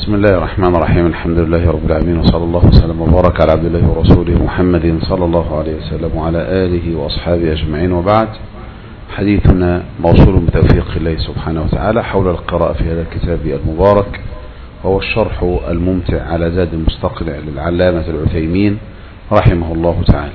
بسم الله الرحمن الرحيم. الحمد لله رب العالمين، وصلى الله وسلم وبارك على عبد الله ورسوله محمد صلى الله عليه وسلم وعلى آله وأصحابه أجمعين، وبعد. حديثنا موصول بتوفيق الله سبحانه وتعالى حول القراءة في هذا الكتاب المبارك، وهو الشرح الممتع على زاد المستقنع للعلامة العثيمين رحمه الله تعالى.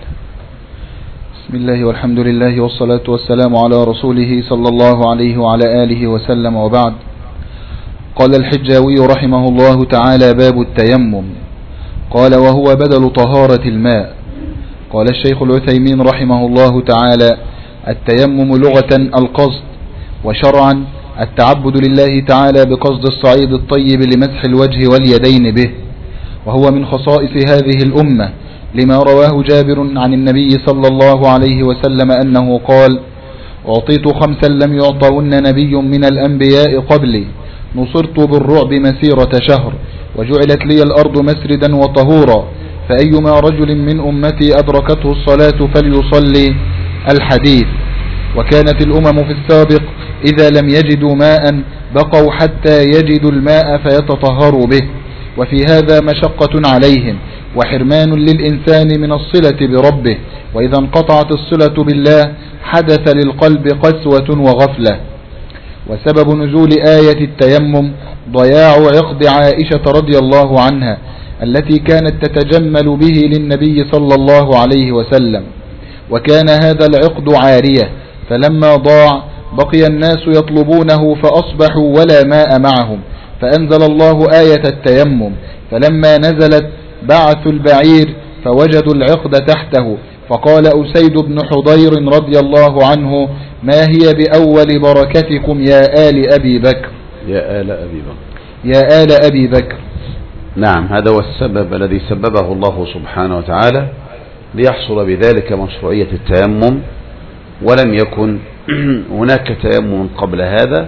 بسم الله والحمد لله والصلاة والسلام على رسوله صلى الله عليه وعلى آله وسلم، وبعد. قال الحجاوي رحمه الله تعالى: باب التيمم. قال: وهو بدل طهارة الماء. قال الشيخ العثيمين رحمه الله تعالى: التيمم لغة القصد، وشرعا التعبد لله تعالى بقصد الصعيد الطيب لمسح الوجه واليدين به، وهو من خصائص هذه الأمة، لما رواه جابر عن النبي صلى الله عليه وسلم أنه قال: أعطيت خمسا لم يعطون نبي من الأنبياء قبلي، نصرت بالرعب مسيرة شهر، وجعلت لي الأرض مسردا وطهورا، فأيما رجل من أمتي أدركته الصلاة فليصلي. الحديث. وكانت الأمم في السابق إذا لم يجدوا ماء بقوا حتى يجدوا الماء فيتطهروا به، وفي هذا مشقة عليهم وحرمان للإنسان من الصلة بربه، وإذا انقطعت الصلة بالله حدث للقلب قسوة وغفلة. وسبب نزول آية التيمم ضياع عقد عائشة رضي الله عنها التي كانت تتجمل به للنبي صلى الله عليه وسلم، وكان هذا العقد عارية، فلما ضاع بقي الناس يطلبونه فأصبحوا ولا ماء معهم، فأنزل الله آية التيمم، فلما نزلت بعثوا البعير فوجدوا العقد تحته، فقال أسيد بن حضير رضي الله عنه: ما هي بأول بركتكم يا آل أبي بكر. يا آل أبي بكر. يا آل أبي بكر. نعم، هذا هو السبب الذي سببه الله سبحانه وتعالى ليحصل بذلك مشروعية التيمم، ولم يكن هناك تيمم قبل هذا،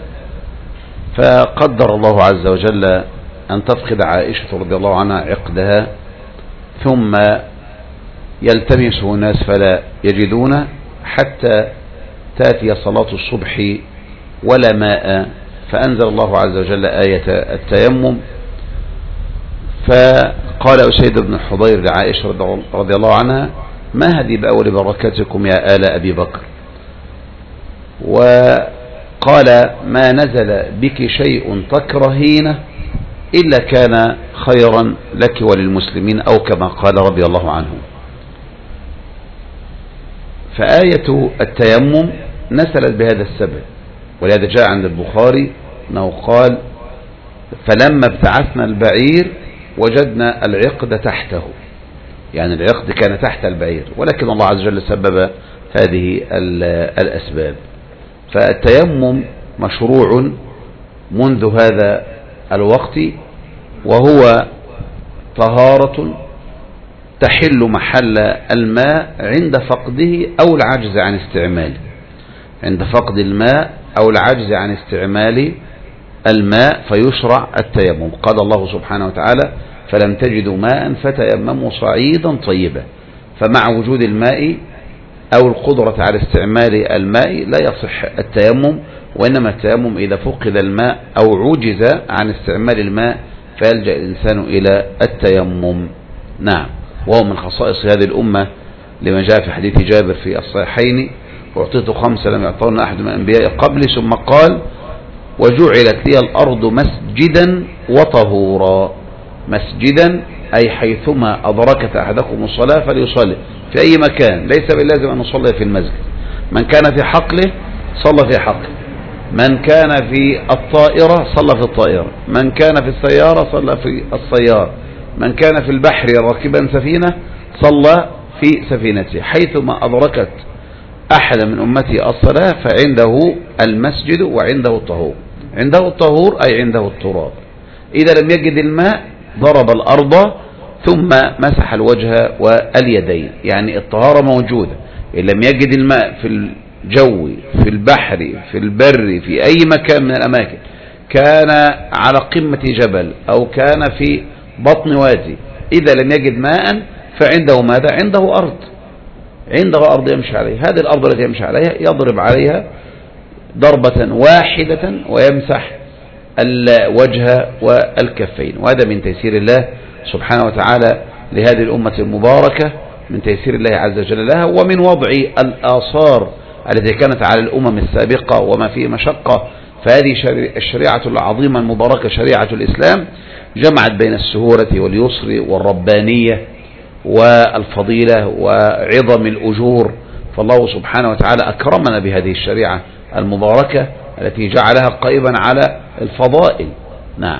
فقدر الله عز وجل أن تفقد عائشة رضي الله عنها عقدها، ثم يلتمسه الناس فلا يجدون حتى تأتي صلاة الصبح ولا ماء، فأنزل الله عز وجل آية التيمم. فقال أسيد بن حضير لعائشة رضي الله عنها: ما هذه بأول بركتكم يا آل أبي بكر؟ وقال: ما نزل بك شيء تكرهينه إلا كان خيرا لك وللمسلمين، أو كما قال رضي الله عنه. فآية التيمم نزلت بهذا السبب، ولهذا جاء عند البخاري أنه قال: فلما ابتعثنا البعير وجدنا العقد تحته، يعني العقد كان تحت البعير، ولكن الله عز وجل سبب هذه الأسباب. فالتيمم مشروع منذ هذا الوقت، وهو طهارة تحل محل الماء عند فقده أو العجز عن استعماله، عند فقد الماء أو العجز عن استعمال الماء فيشرع التيمم. قال الله سبحانه وتعالى: فلم تجدوا ماء فتيمموا صعيدا طيبا. فمع وجود الماء أو القدرة على استعمال الماء لا يصح التيمم، وإنما التيمم إذا فقد الماء أو عجز عن استعمال الماء فيلجأ الإنسان إلى التيمم. نعم، وهو من خصائص هذه الأمة، لما جاء في حديث جابر في الصحيحين: أعطيت خمسة لم يعطون أحد من الأنبياء قبلي، ثم قال: وجعلت لي الأرض مسجدا وطهورا. مسجدا أي حيثما أدركت أحدكم الصلاة فليصلي في أي مكان، ليس باللازم أن نصلي في المسجد. من كان في حقله صلى في حقله، من كان في الطائرة صلى في الطائرة، من كان في السيارة صلى في السيارة، من كان في البحر راكبا سفينة صلى في سفينته. حيثما أدركت أحد من أمتي الصلاة فعنده المسجد وعنده الطهور. عنده الطهور أي عنده التراب. إذا لم يجد الماء ضرب الأرض ثم مسح الوجه واليدين، يعني الطهارة موجودة. إن لم يجد الماء في الجو، في البحر، في البر، في أي مكان من الأماكن، كان على قمة جبل أو كان في بطن وادي، إذا لم يجد ماء فعنده ماذا؟ عنده أرض، عنده أرض يمشي عليها. هذه الأرض التي يمشي عليها يضرب عليها ضربة واحدة ويمسح الوجه والكفين. وهذا من تيسير الله سبحانه وتعالى لهذه الأمة المباركة، من تيسير الله عز وجل لها، ومن وضع الآثار التي كانت على الأمم السابقة وما فيه مشقة. فهذه الشريعة العظيمة المباركة شريعة الإسلام جمعت بين السهولة واليسر والربانية والفضيلة وعظم الأجور. فالله سبحانه وتعالى أكرمنا بهذه الشريعة المباركة التي جعلها قائما على الفضائل. نعم.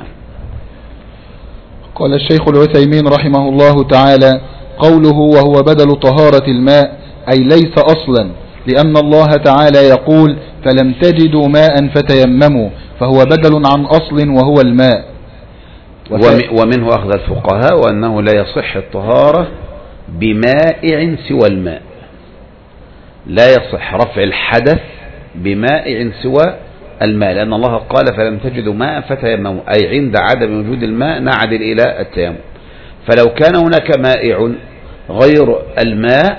قال الشيخ العثيمين رحمه الله تعالى: قوله وهو بدل طهارة الماء أي ليس أصلا، لأن الله تعالى يقول: فلم تجدوا ماء فتيمموا، فهو بدل عن أصل وهو الماء. ومنه أخذ الفقهاء وأنه لا يصح الطهارة بمائع سوى الماء، لا يصح رفع الحدث بمائع سوى الماء، لأن الله قال: فلم تجدوا ماء فتيمموا، أي عند عدم وجود الماء نعدل إلى التيمم. فلو كان هناك مائع غير الماء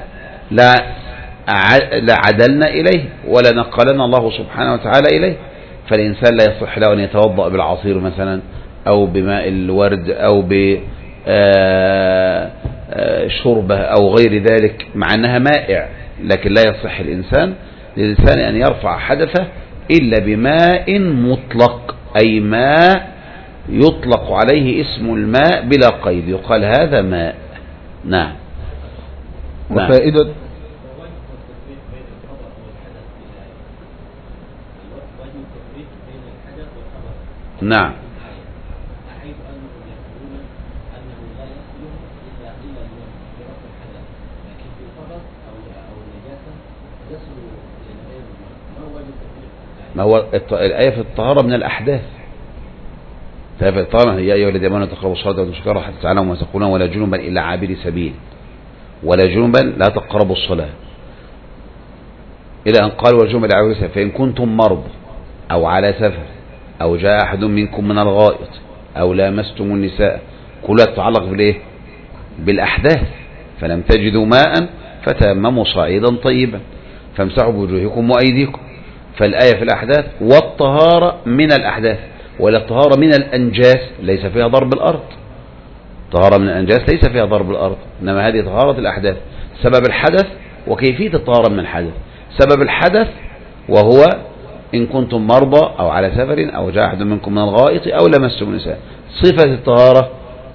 لعدلنا إليه ولا نقلنا الله سبحانه وتعالى إليه. فالإنسان لا يصح له أن يتوضأ بالعصير مثلا أو بماء الورد أو بشربة أو غير ذلك مع أنها مائع، لكن لا يصح للإنسان أن يرفع حدثه إلا بماء مطلق، أي ماء يطلق عليه اسم الماء بلا قيد، يقال هذا ماء. نعم. وفائدة نعم. ما هو الآية في الطهارة من الأحداث، فهي في الطهارة: يا أيها الذين آمنوا تقربوا الصلاة وتشكروا حتى تعلموا ما تقولون ولا جنبا إلا عابر سبيل، ولا جنبا لا تقربوا الصلاة، إلى أن قال ولا جنبا إلا عابر سبيل، فإن كنتم مرضى أو على سفر أو جاء أحد منكم من الغائط أو لامستم النساء، كلها تتعلق بالإيه؟ بالأحداث. فلم تجدوا ماء فتيمموا صعيدا طيبا فامسحوا بوجوهكم وأيديكم. فالآية في الأحداث، والطهارة من الأحداث، ولا الطهارة من الأنجاس ليس فيها ضرب الأرض. طهارة من الأنجاس ليس فيها ضرب الأرض، إنما هذه طهارة الأحداث. سبب الحدث وكيفية الطهارة من الحدث: سبب الحدث وهو إن كنتم مرضى أو على سفر أو جاء أحد منكم من الغائط أو لمستم النساء. صفة الطهارة: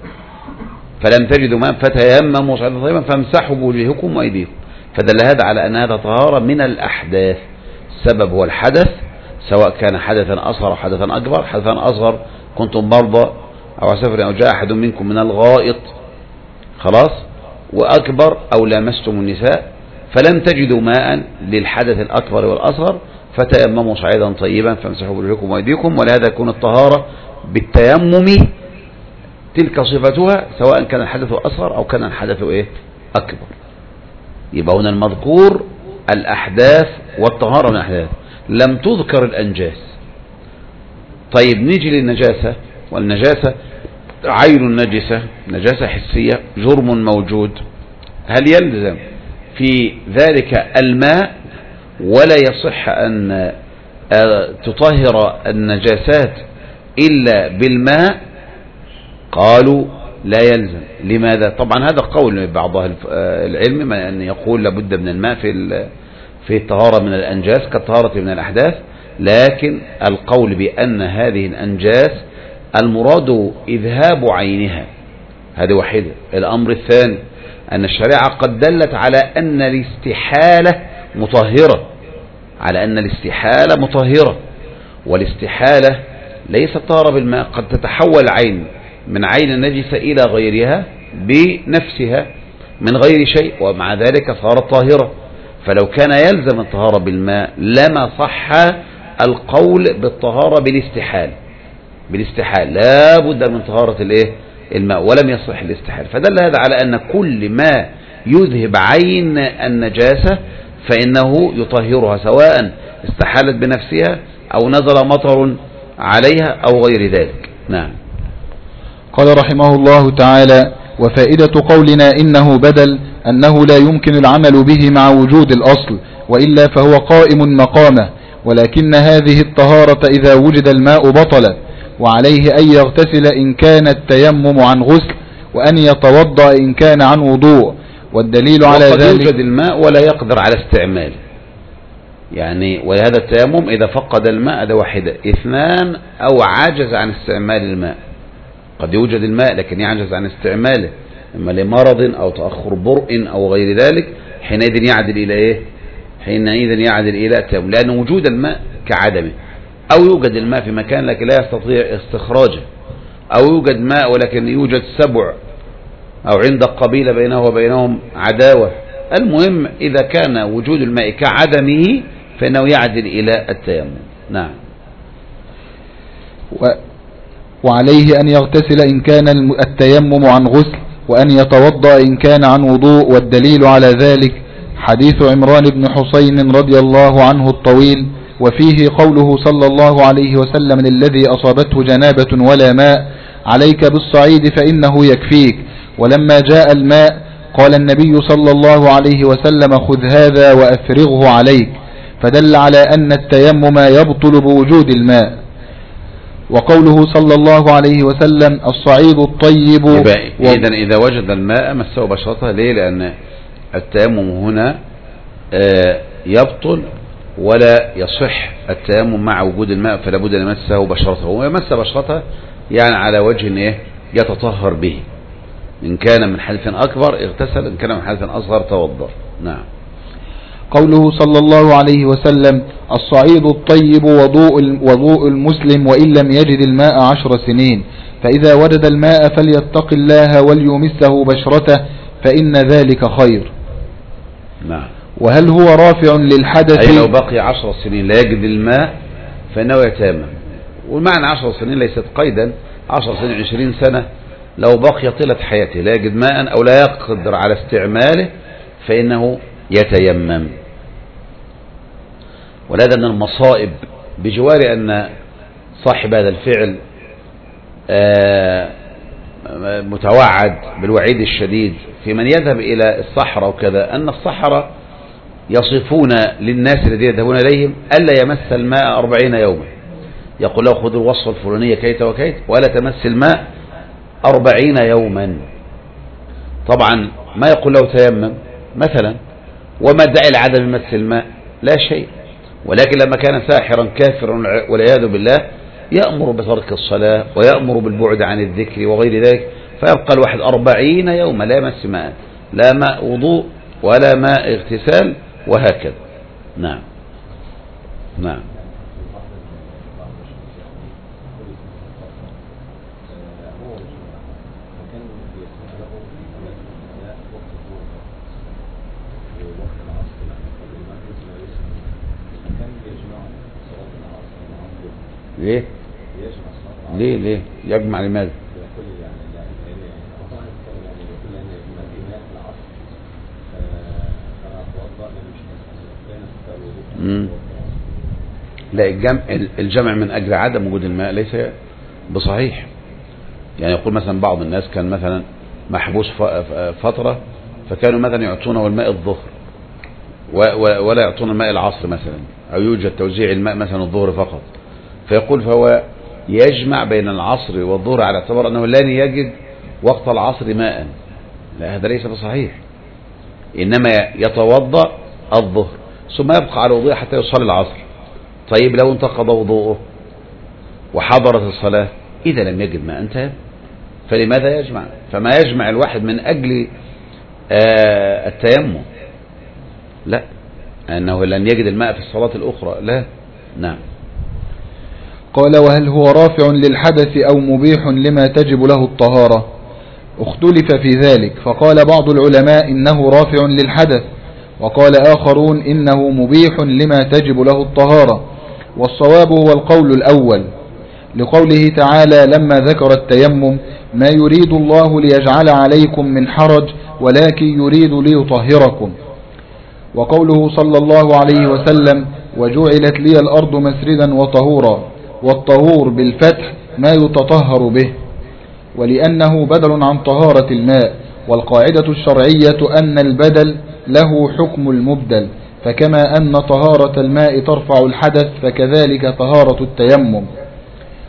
فلم تجدوا ماء فتيمموا صعيدا طيبا فامسحوا بوجوهكم وأيديكم. فدل هذا على أن هذا طهارة من الأحداث. السبب هو الحدث، سواء كان حدثا أصغر أو حدثا أكبر. حدثا أصغر: كنتم مرضى أو على سفر أو جاء أحد منكم من الغائط، خلاص. وأكبر: أو لامستم النساء. فلم تجدوا ماء للحدث الأكبر والأصغر فتيمموا صعيدا طيبا فامسحوا بوجوهكم وأيديكم. ولهذا يكون الطهارة بالتيمم تلك صفتها، سواء كان الحدث أصغر أو كان الحدث أكبر. يبقى هنا المذكور الأحداث والطهارة من الأحداث، لم تذكر الأنجاس. طيب نيجي للنجاسة. والنجاسة عين نجسة، نجاسة حسية، جرم موجود. هل يلزم في ذلك الماء ولا يصح أن تطهر النجاسات إلا بالماء؟ قالوا لا يلزم. لماذا؟ طبعا هذا قول بعض العلم أن يقول لابد من الماء في الطهارة من الأنجاس كالطهارة من الأحداث، لكن القول بأن هذه الأنجاس المراد إذهاب عينها، هذه واحدة. الأمر الثاني أن الشريعة قد دلت على أن الاستحالة مطهرة، على أن الاستحالة مطهرة، والاستحالة ليست طهارة بالماء. قد تتحول عين من عين النجسة إلى غيرها بنفسها من غير شيء، ومع ذلك صارت طاهرة. فلو كان يلزم الطهارة بالماء لما صح القول بالطهارة بالاستحال لا بد من طهارة الماء، ولم يصح الاستحال. فدل هذا على أن كل ما يذهب عين النجاسة فإنه يطهرها، سواء استحالت بنفسها أو نزل مطر عليها أو غير ذلك. نعم. قال رحمه الله تعالى: وفائدة قولنا إنه بدل أنه لا يمكن العمل به مع وجود الأصل، وإلا فهو قائم مقامه، ولكن هذه الطهارة إذا وجد الماء بطلت، وعليه أن يغتسل إن كان التيمم عن غسل، وأن يتوضأ إن كان عن وضوء. والدليل على ذلك يوجد الماء ولا يقدر على استعماله، يعني ولهذا التيمم إذا فقد الماء ده واحدة، اثنان أو عجز عن استعمال الماء. قد يوجد الماء لكن يعجز عن استعماله، إما لمرض أو تأخر برء أو غير ذلك، حينئذ يعدل إلى إيه؟ حينئذ يعدل إلى التيمم، لأن وجود الماء كعدمه. أو يوجد الماء في مكان لكن لا يستطيع استخراجه، أو يوجد ماء ولكن يوجد سبع، أو عند قبيلة بينه وبينهم عداوة. المهم إذا كان وجود الماء كعدمه فإنه يعدل إلى التيمم. نعم. وعليه أن يغتسل إن كان التيمم عن غسل، وأن يتوضأ إن كان عن وضوء. والدليل على ذلك حديث عمران بن حسين رضي الله عنه الطويل، وفيه قوله صلى الله عليه وسلم للذي أصابته جنابة ولا ماء: عليك بالصعيد فإنه يكفيك. ولما جاء الماء قال النبي صلى الله عليه وسلم: خذ هذا وأفرغه عليك، فدل على أن التيمم يبطل بوجود الماء. وقوله صلى الله عليه وسلم: الصعيد الطيب. إذن إذا وجد الماء مسه بشرته. ليه؟ لأن التيمم هنا يبطل ولا يصح التيمم مع وجود الماء، فلا بد أن يمسه بشرته. ويمس بشرته يعني على وجه يتطهر به، إن كان من حدث أكبر اغتسل، إن كان من حدث أصغر توضأ. نعم. قوله صلى الله عليه وسلم: الصعيد الطيب وضوء المسلم وإن لم يجد الماء 10 سنين، فإذا وجد الماء فليتق الله وليمسه بشرته فإن ذلك خير. نعم. وهل هو رافع للحدث؟ أي لو بقي 10 سنين لا يجد الماء فإنه يتيمم. والمعنى 10 سنين ليست قيدا، 10 سنين 20 سنة، لو بقي طيلة حياته لا يجد ماء أو لا يقدر على استعماله فإنه يتيمم. ولهذا من المصائب بجوار أن صاحب هذا الفعل متوعد بالوعيد الشديد في من يذهب إلى الصحراء وكذا، أن الصحراء يصفون للناس الذين يذهبون إليهم ألا يمس الماء 40 يوما. يقول له: خذوا الوصفة الفلانية كيت وكيت ولا تمس الماء 40 يوما. طبعا ما يقول له تيمم مثلا، وما داعي لعدم مس الماء؟ لا شيء. ولكن لما كان ساحرا كافرا والعياذ بالله يأمر بترك الصلاة ويأمر بالبعد عن الذكر وغير ذلك، فيبقى الواحد 40 يوما لا يمس ماء، لا ماء وضوء ولا ماء اغتسال وهكذا. نعم. نعم. ليه؟ ليه يجمع لماذا؟ لا، الجمع من أجل عدم وجود الماء ليس بصحيح. يعني يقول مثلا بعض الناس كان مثلا محبوس فترة، فكانوا مثلا يعطونه الماء الظهر ولا يعطون الماء العصر مثلا، أو يوجد توزيع الماء مثلا الظهر فقط، فيقول فهو يجمع بين العصر والظهر على اعتبار أنه لن يجد وقت العصر ماء. لا، هذا ليس بصحيح. إنما يتوضأ الظهر ثم يبقى على وضوء حتى يصلي العصر. طيب لو انتقض وضوءه وحضرت الصلاة إذا لم يجد ماء انتهى، فلماذا يجمع؟ فما يجمع الواحد من أجل التيمم، لا، أنه لن يجد الماء في الصلاة الأخرى، لا. نعم. قال: وهل هو رافع للحدث أو مبيح لما تجب له الطهارة؟ اختلف في ذلك، فقال بعض العلماء إنه رافع للحدث، وقال آخرون إنه مبيح لما تجب له الطهارة. والصواب هو القول الأول، لقوله تعالى لما ذكر التيمم: ما يريد الله ليجعل عليكم من حرج ولكن يريد ليطهركم. وقوله صلى الله عليه وسلم: وجعلت لي الأرض مسردا وطهورا، والطهور بالفتح ما يتطهر به، ولأنه بدل عن طهارة الماء. والقاعدة الشرعية أن البدل له حكم المبدل، فكما أن طهارة الماء ترفع الحدث فكذلك طهارة التيمم.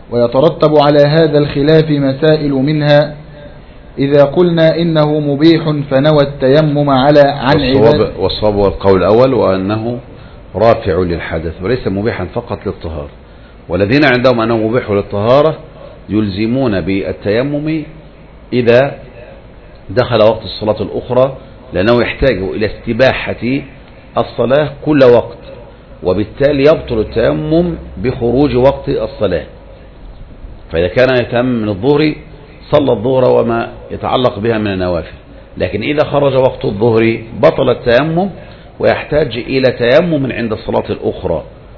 ويترتب على هذا الخلاف مسائل منها: إذا قلنا إنه مبيح فنوى التيمم عن عبادة. والصواب والقول الأول، وأنه رافع للحدث وليس مبيحا فقط للطهارة. والذين عندهم أنه مبيح للطهارة يلزمون بالتيمم إذا دخل وقت الصلاة الأخرى، لأنه يحتاج إلى استباحة الصلاة كل وقت، وبالتالي يبطل التيمم بخروج وقت الصلاة. فإذا كان يتيمم من الظهر صلى الظهر وما يتعلق بها من النوافل، لكن إذا خرج وقت الظهر بطل التيمم ويحتاج إلى تيمم عند الصلاة الأخرى.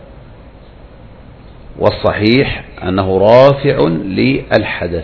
والصحيح أنه رافع للحدث،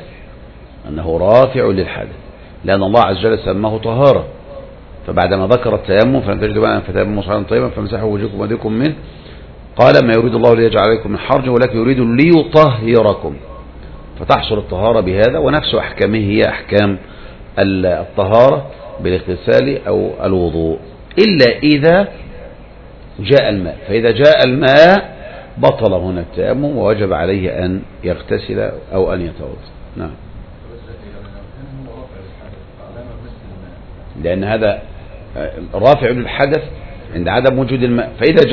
لأن الله عز وجل سماه طهارة. فبعدما ذكر التيمم فلم تجدوا ماء فتيمموا صعيدا طيبا فامسحوا وجوهكم وأيديكم منه، قال ما يريد الله ليجعل عليكم من حرج ولكن يريد ليطهركم، فتحصل الطهارة بهذا. ونفس أحكامه هي أحكام الطهارة بالاغتسال أو الوضوء، إلا إذا جاء الماء. فإذا جاء الماء بطل هنا التيمم ووجب عليه أن يغتسل أو أن يتوضأ. نعم، لأن هذا رافع للحدث عند عدم وجود الماء. فإذا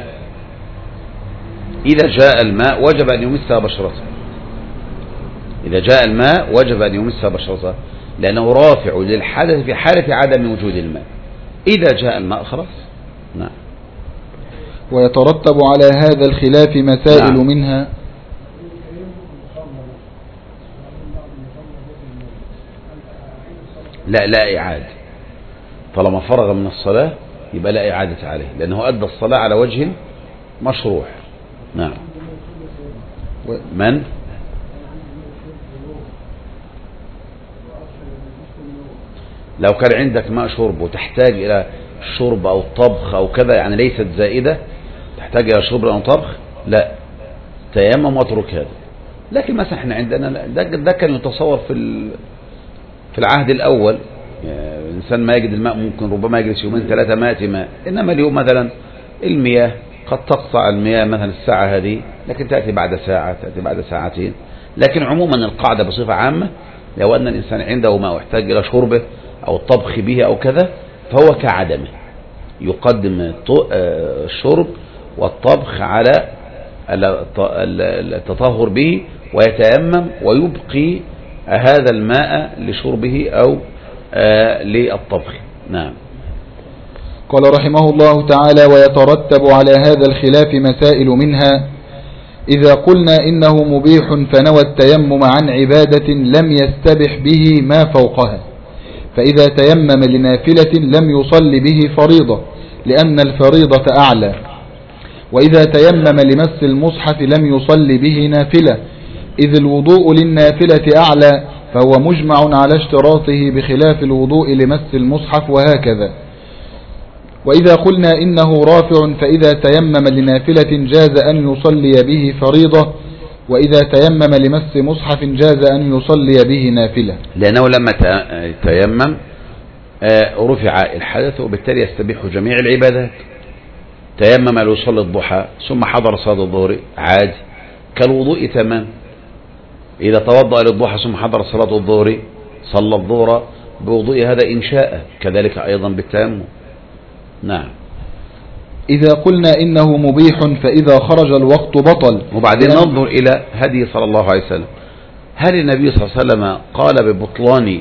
جاء الماء وجب أن يمسها بشرته. لأنه رافع للحدث في حالة عدم وجود الماء. إذا جاء الماء خلاص. نعم. ويترتب على هذا الخلاف مسائل. نعم. منها: لا إعادة، طالما فرغ من الصلاة يبقى لا إعادة عليه، لأنه أدى الصلاة على وجه مشروع. نعم. من لو كان عندك ماء شرب وتحتاج إلى الشرب أو الطبخ أو كذا، يعني ليست زائدة، تحتاج إلى شرب أو طبخ، لا، تيمم واترك هذا. لكن مثلا احنا عندنا ده كان يتصور في العهد الأول، يعني الإنسان ما يجد الماء ممكن ربما يجلس يومين ثلاثة ما يأتي ماء. إنما اليوم مثلا المياه قد تقطع المياه مثلا الساعة هذه، لكن تأتي بعد ساعة، تأتي بعد ساعتين. لكن عموما القاعدة بصفة عامة لو أن الإنسان عنده ماء ويحتاج إلى شربه أو الطبخ به أو كذا فهو كعدمه، يقدم الشرب والطبخ على التطهر به ويتيمم ويبقي هذا الماء لشربه أو للطبخ. نعم. قال رحمه الله تعالى: ويترتب على هذا الخلاف مسائل منها: إذا قلنا إنه مبيح فنوى التيمم عن عبادة لم يستبح به ما فوقها، فإذا تيمم لنافلة لم يصل به فريضة لأن الفريضة أعلى، وإذا تيمم لمس المصحف لم يصل به نافلة إذ الوضوء للنافلة أعلى، فهو مجمع على اشتراطه بخلاف الوضوء لمس المصحف، وهكذا. وإذا قلنا إنه رافع فإذا تيمم لنافلة جاز أن يصلي به فريضة، وإذا تيمم لمس مصحف جاز أن يصلي به نافلة، لأنه لما تيمم رفع الحدث وبالتالي يستبيح جميع العبادات. تيمم ليصلي الضحى ثم حضر صلاة الظهر عادي كالوضوء تمام. إذا توضأ للضحى ثم حضر صلاة الظهر صلى الظهر بوضوء هذا إن شاء، كذلك أيضا بالتيمم. نعم. إذا قلنا إنه مبيح فإذا خرج الوقت بطل. وبعدين ننظر إلى هدي صلى الله عليه وسلم. هل النبي صلى الله عليه وسلم قال ببطلان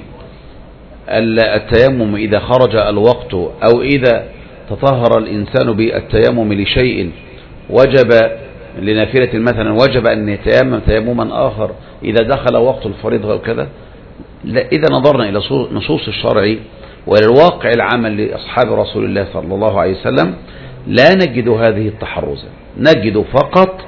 التيمم إذا خرج الوقت، أو إذا تطهر الإنسان بالتيمم لشيء وجب لنافلة مثلا وجب أن يتيمم تيمما آخر إذا دخل وقت الفريضة أو كذا؟ لا. إذا نظرنا إلى نصوص الشرع وإلى الواقع العمل لأصحاب رسول الله صلى الله عليه وسلم لا نجد هذه التحرزة، نجد فقط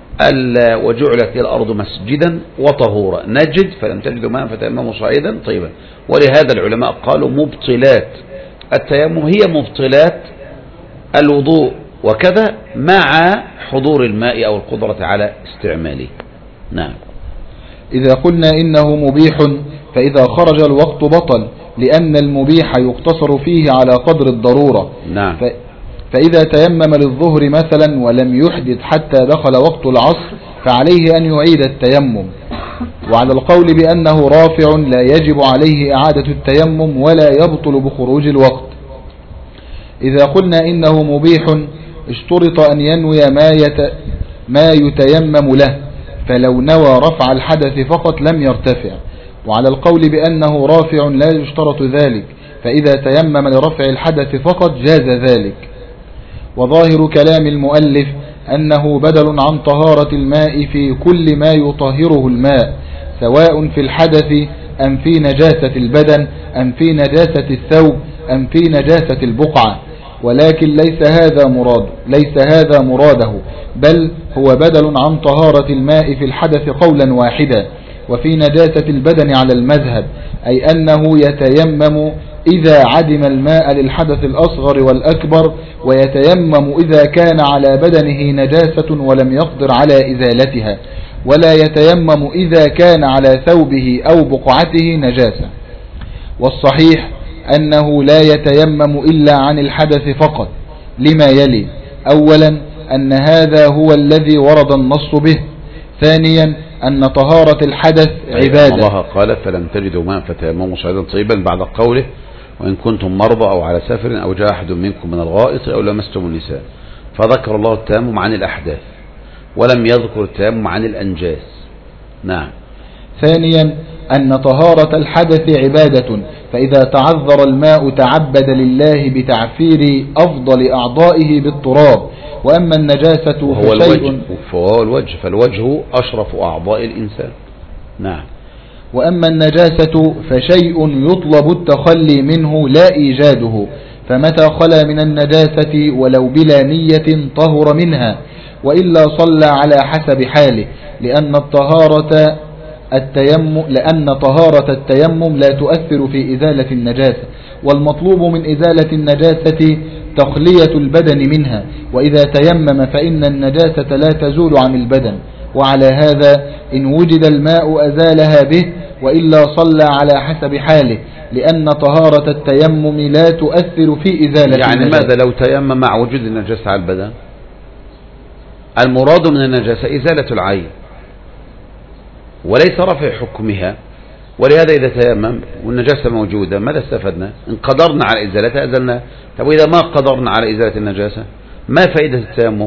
وجعلت الأرض مسجدا وطهورا، نجد فلم تجدوا ماء فتيمموا صعيدا طيبا. ولهذا العلماء قالوا مبطلات التيمم هي مبطلات الوضوء وكذا مع حضور الماء أو القدرة على استعماله. نعم. إذا قلنا إنه مبيح فإذا خرج الوقت بطل لأن المبيح يقتصر فيه على قدر الضرورة. نعم. فإذا تيمم للظهر مثلا ولم يحدث حتى دخل وقت العصر فعليه أن يعيد التيمم. وعلى القول بأنه رافع لا يجب عليه إعادة التيمم ولا يبطل بخروج الوقت. إذا قلنا إنه مبيح اشترط أن ينوي ما يتيمم له، فلو نوى رفع الحدث فقط لم يرتفع. وعلى القول بأنه رافع لا يشترط ذلك، فإذا تيمم لرفع الحدث فقط جاز ذلك. وظاهر كلام المؤلف أنه بدل عن طهارة الماء في كل ما يطهره الماء، سواء في الحدث أم في نجاسة البدن أم في نجاسة الثوب أم في نجاسة البقعة، ولكن ليس هذا مراده، بل هو بدل عن طهارة الماء في الحدث قولا واحدا، وفي نجاسة البدن على المذهب، أي أنه يتيمم إذا عدم الماء للحدث الأصغر والأكبر، ويتيمم إذا كان على بدنه نجاسة ولم يقدر على إزالتها، ولا يتيمم إذا كان على ثوبه أو بقعته نجاسة. والصحيح أنه لا يتيمم إلا عن الحدث فقط، لما يلي: أولا أن هذا هو الذي ورد النص به، ثانيا أن طهارة الحدث عبادة. الله قال: فلم تجدوا ماء فتيمموا صعيدا طيبا، بعد قوله: وإن كنتم مرضى أو على سفر أو جاء أحد منكم من الغائط أو لمستم النساء. فذكر الله التيمم عن الأحداث ولم يذكر التيمم عن الأنجاس. نعم. ثانيا أن طهارة الحدث عبادة، فإذا تعذر الماء تعبد لله بتعفير أفضل أعضائه بالتراب. وأما النجاسة فهو الوجه، فالوجه أشرف أعضاء الإنسان. نعم. وأما النجاسة فشيء يطلب التخلي منه لا إيجاده، فمتى خلا من النجاسة ولو بلا نية طهر منها، وإلا صلى على حسب حاله، لأن طهارة التيمم لا تؤثر في إزالة النجاسة، والمطلوب من إزالة النجاسة تخلية البدن منها، وإذا تيمم فإن النجاسة لا تزول عن البدن. وعلى هذا إن وجد الماء أزالها به، وإلا صلى على حسب حاله، لأن طهارة التيمم لا تؤثر في إزالة يعني النجاسة. ماذا لو تيمم مع وجود النجاسة على البدن؟ المراد من النجاسة إزالة العين وليس رفع حكمها، ولهذا إذا تيمم والنجاسة موجودة ماذا استفدنا؟ إن قدرنا على إزالتها أزلنا. طب وإذا ما قدرنا على إزالة النجاسة ما فائدة التيمم؟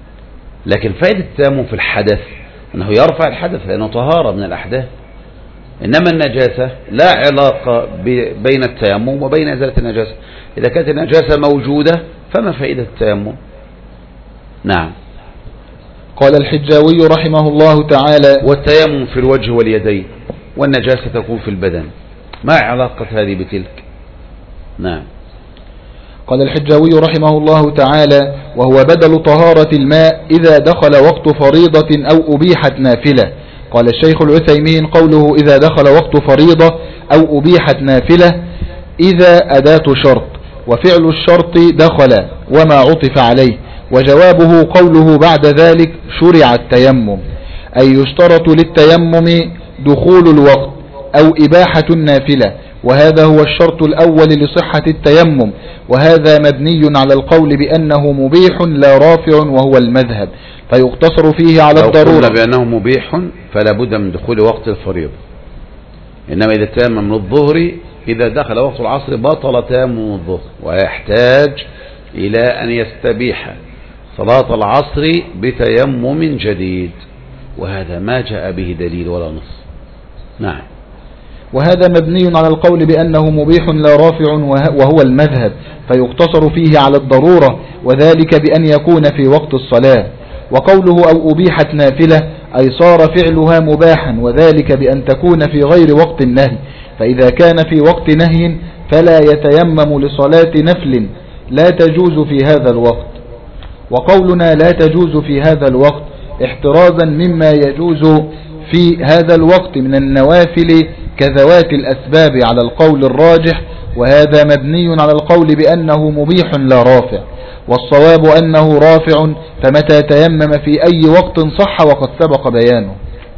لكن فائدة التيمم في الحدث أنه يرفع الحدث لأنه طهارة من الأحداث، إنما النجاسة لا علاقة بين التيمم وبين إزالة النجاسة. إذا كانت النجاسة موجودة فما فائدة التيمم؟ نعم. قال الحجاوي رحمه الله تعالى: والتيمم في الوجه واليدين، والنجاسة تكون في البدن، ما علاقة هذه بتلك؟ نعم. قال الحجاوي رحمه الله تعالى: وهو بدل طهارة الماء إذا دخل وقت فريضة أو أبيحت نافلة. قال الشيخ العثيمين: قوله إذا دخل وقت فريضة أو أبيحت نافلة إذا أداة شرط، وفعل الشرط دخل وما عطف عليه، وجوابه قوله بعد ذلك شرع التيمم، أي يشترط للتيمم دخول الوقت أو إباحة النافلة، وهذا هو الشرط الأول لصحة التيمم، وهذا مبني على القول بأنه مبيح لا رافع وهو المذهب، فيقتصر فيه على الضرورة. لو قلنا بأنه مبيح فلا بد من دخول وقت الفريضة، إنما إذا تيمم للظهر إذا دخل وقت العصر بطل تيمم الظهر، ويحتاج إلى أن يستبيح صلاة العصر بتيمم جديد، وهذا ما جاء به دليل ولا نص. نعم. وهذا مبني على القول بأنه مبيح لا رافع وهو المذهب، فيقتصر فيه على الضرورة، وذلك بأن يكون في وقت الصلاة. وقوله أو أبيحت نافلة أي صار فعلها مباحا، وذلك بأن تكون في غير وقت النهي، فإذا كان في وقت نهي فلا يتيمم لصلاة نفل لا تجوز في هذا الوقت. وقولنا لا تجوز في هذا الوقت احترازا مما يجوز في هذا الوقت من النوافل كذوات الأسباب على القول الراجح، وهذا مبني على القول بأنه مبيح لا رافع، والصواب أنه رافع، فمتى تيمم في أي وقت صح وقد سبق بيانه.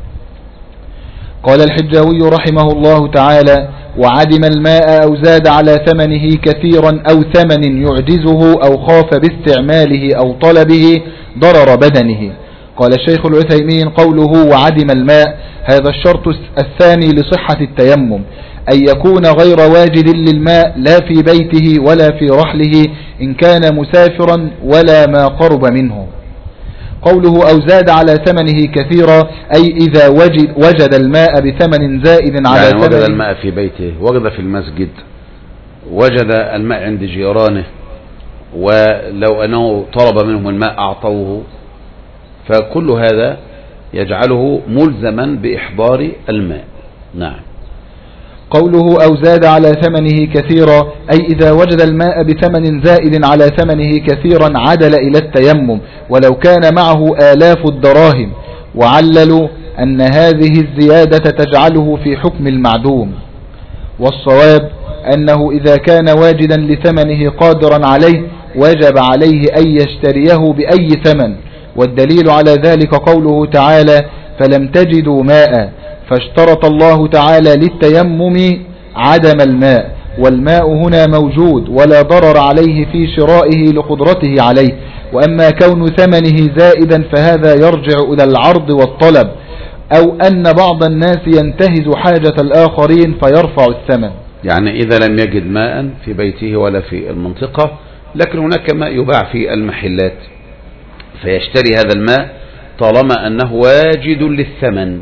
قال الحجاوي رحمه الله تعالى: وعدم الماء أو زاد على ثمنه كثيرا أو ثمن يعجزه أو خاف باستعماله أو طلبه ضرر بدنه. قال الشيخ العثيمين: قوله وعدم الماء هذا الشرط الثاني لصحة التيمم، أن يكون غير واجد للماء لا في بيته ولا في رحله إن كان مسافرا ولا ما قرب منه. قوله أو زاد على ثمنه كثيرا أي إذا وجد الماء بثمن زائد على ثمنه، وجد الماء في بيته، وجد في المسجد، وجد الماء عند جيرانه، ولو أنه طلب منهم الماء أعطوه، فكل هذا يجعله ملزما بإحضار الماء. نعم. قوله أو زاد على ثمنه كثيرا أي إذا وجد الماء بثمن زائد على ثمنه كثيرا عدل إلى التيمم ولو كان معه آلاف الدراهم، وعللوا أن هذه الزيادة تجعله في حكم المعدوم. والصواب أنه إذا كان واجدا لثمنه قادرا عليه وجب عليه أن يشتريه بأي ثمن، والدليل على ذلك قوله تعالى: فلم تجدوا ماء، فاشترط الله تعالى للتيمم عدم الماء، والماء هنا موجود ولا ضرر عليه في شرائه لقدرته عليه. وأما كون ثمنه زائدا فهذا يرجع إلى العرض والطلب، أو أن بعض الناس ينتهز حاجة الآخرين فيرفع الثمن. يعني إذا لم يجد ماء في بيته ولا في المنطقة، لكن هناك ماء يباع في المحلات، فيشتري هذا الماء طالما أنه واجد للثمن،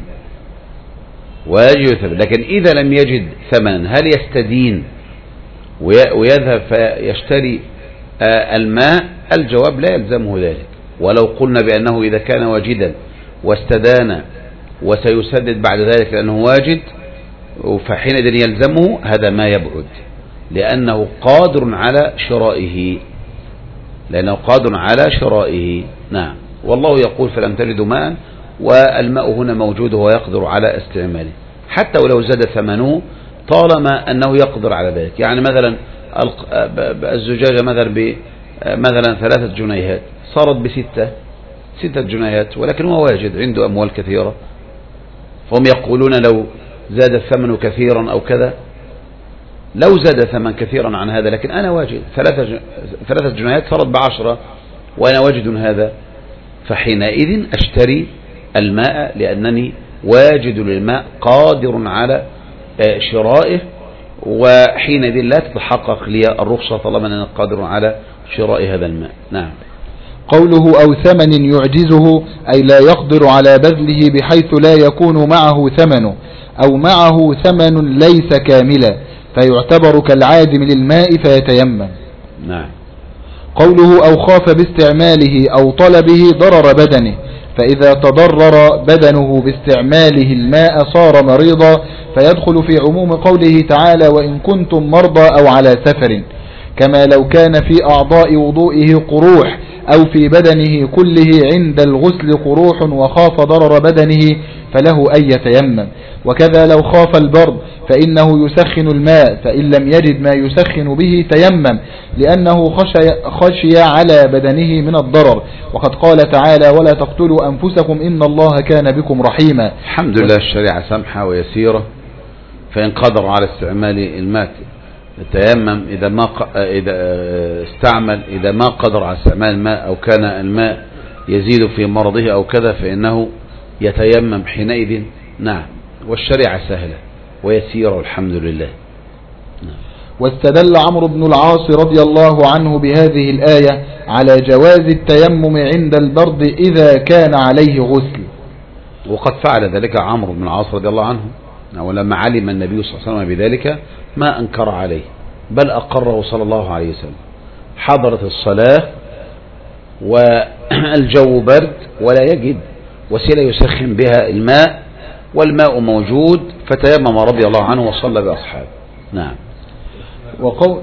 لكن إذا لم يجد ثمنا هل يستدين ويذهب فيشتري الماء؟ الجواب لا يلزمه ذلك. ولو قلنا بأنه إذا كان واجدا واستدان وسيسدد بعد ذلك لأنه واجد، فحينئذ يلزمه، هذا ما يبعد، لأنه قادر على شرائه. نعم. والله يقول: فلم تجدوا ماء، والماء هنا موجود وهو يقدر على استعماله، حتى ولو زاد ثمنه طالما أنه يقدر على ذلك. يعني مثلا الزجاجة مثلا 3 جنيهات صارت ب6 جنيهات، ولكن هو واجد عنده أموال كثيرة، فهم يقولون لو زاد الثمن كثيرا أو كذا، لو زاد ثمن كثيرا عن هذا، لكن أنا واجد 3 جنيهات صارت ب10 وأنا واجد هذا، فحينئذ أشتري الماء لأنني واجد للماء قادر على شرائه، وحينئذ لا تتحقق لي الرخصة طالما أنا قادر على شراء هذا الماء. نعم. قوله أو ثمن يعجزه أي لا يقدر على بذله بحيث لا يكون معه ثمنه، أو معه ثمن ليس كاملا فيعتبر كالعادم للماء فيتيمم. نعم. قوله أو خاف باستعماله أو طلبه ضرر بدنه، فإذا تضرر بدنه باستعماله الماء صار مريضا، فيدخل في عموم قوله تعالى: وإن كنتم مرضى أو على سفر، كما لو كان في أعضاء وضوئه قروح أو في بدنه كله عند الغسل قروح وخاف ضرر بدنه فله أن يتيمم. وكذا لو خاف البرد فإنه يسخن الماء، فإن لم يجد ما يسخن به تيمم، لأنه خشي على بدنه من الضرر، وقد قال تعالى: ولا تقتلوا أنفسكم إن الله كان بكم رحيما. الحمد لله، الشريعة سمحة ويسيرة، فإن قدر على استعمال الماء يتيمم، إذا ما قدر على استعمال الماء أو كان الماء يزيد في مرضه أو كذا فإنه يتيمم حينئذ. نعم. والشريعة سهلة ويسيرة والحمد لله. نعم. واستدل عمرو بن العاص رضي الله عنه بهذه الآية على جواز التيمم عند البرد إذا كان عليه غسل، وقد فعل ذلك عمرو بن العاص رضي الله عنه، ولما علم النبي صلى الله عليه وسلم بذلك ما أنكر عليه، بل أقره صلى الله عليه وسلم. حضرت الصلاة والجو برد ولا يجد وسيلة يسخن بها الماء، والماء موجود، فتيمم رضي الله عنه وصلى بأصحابه. نعم. وقول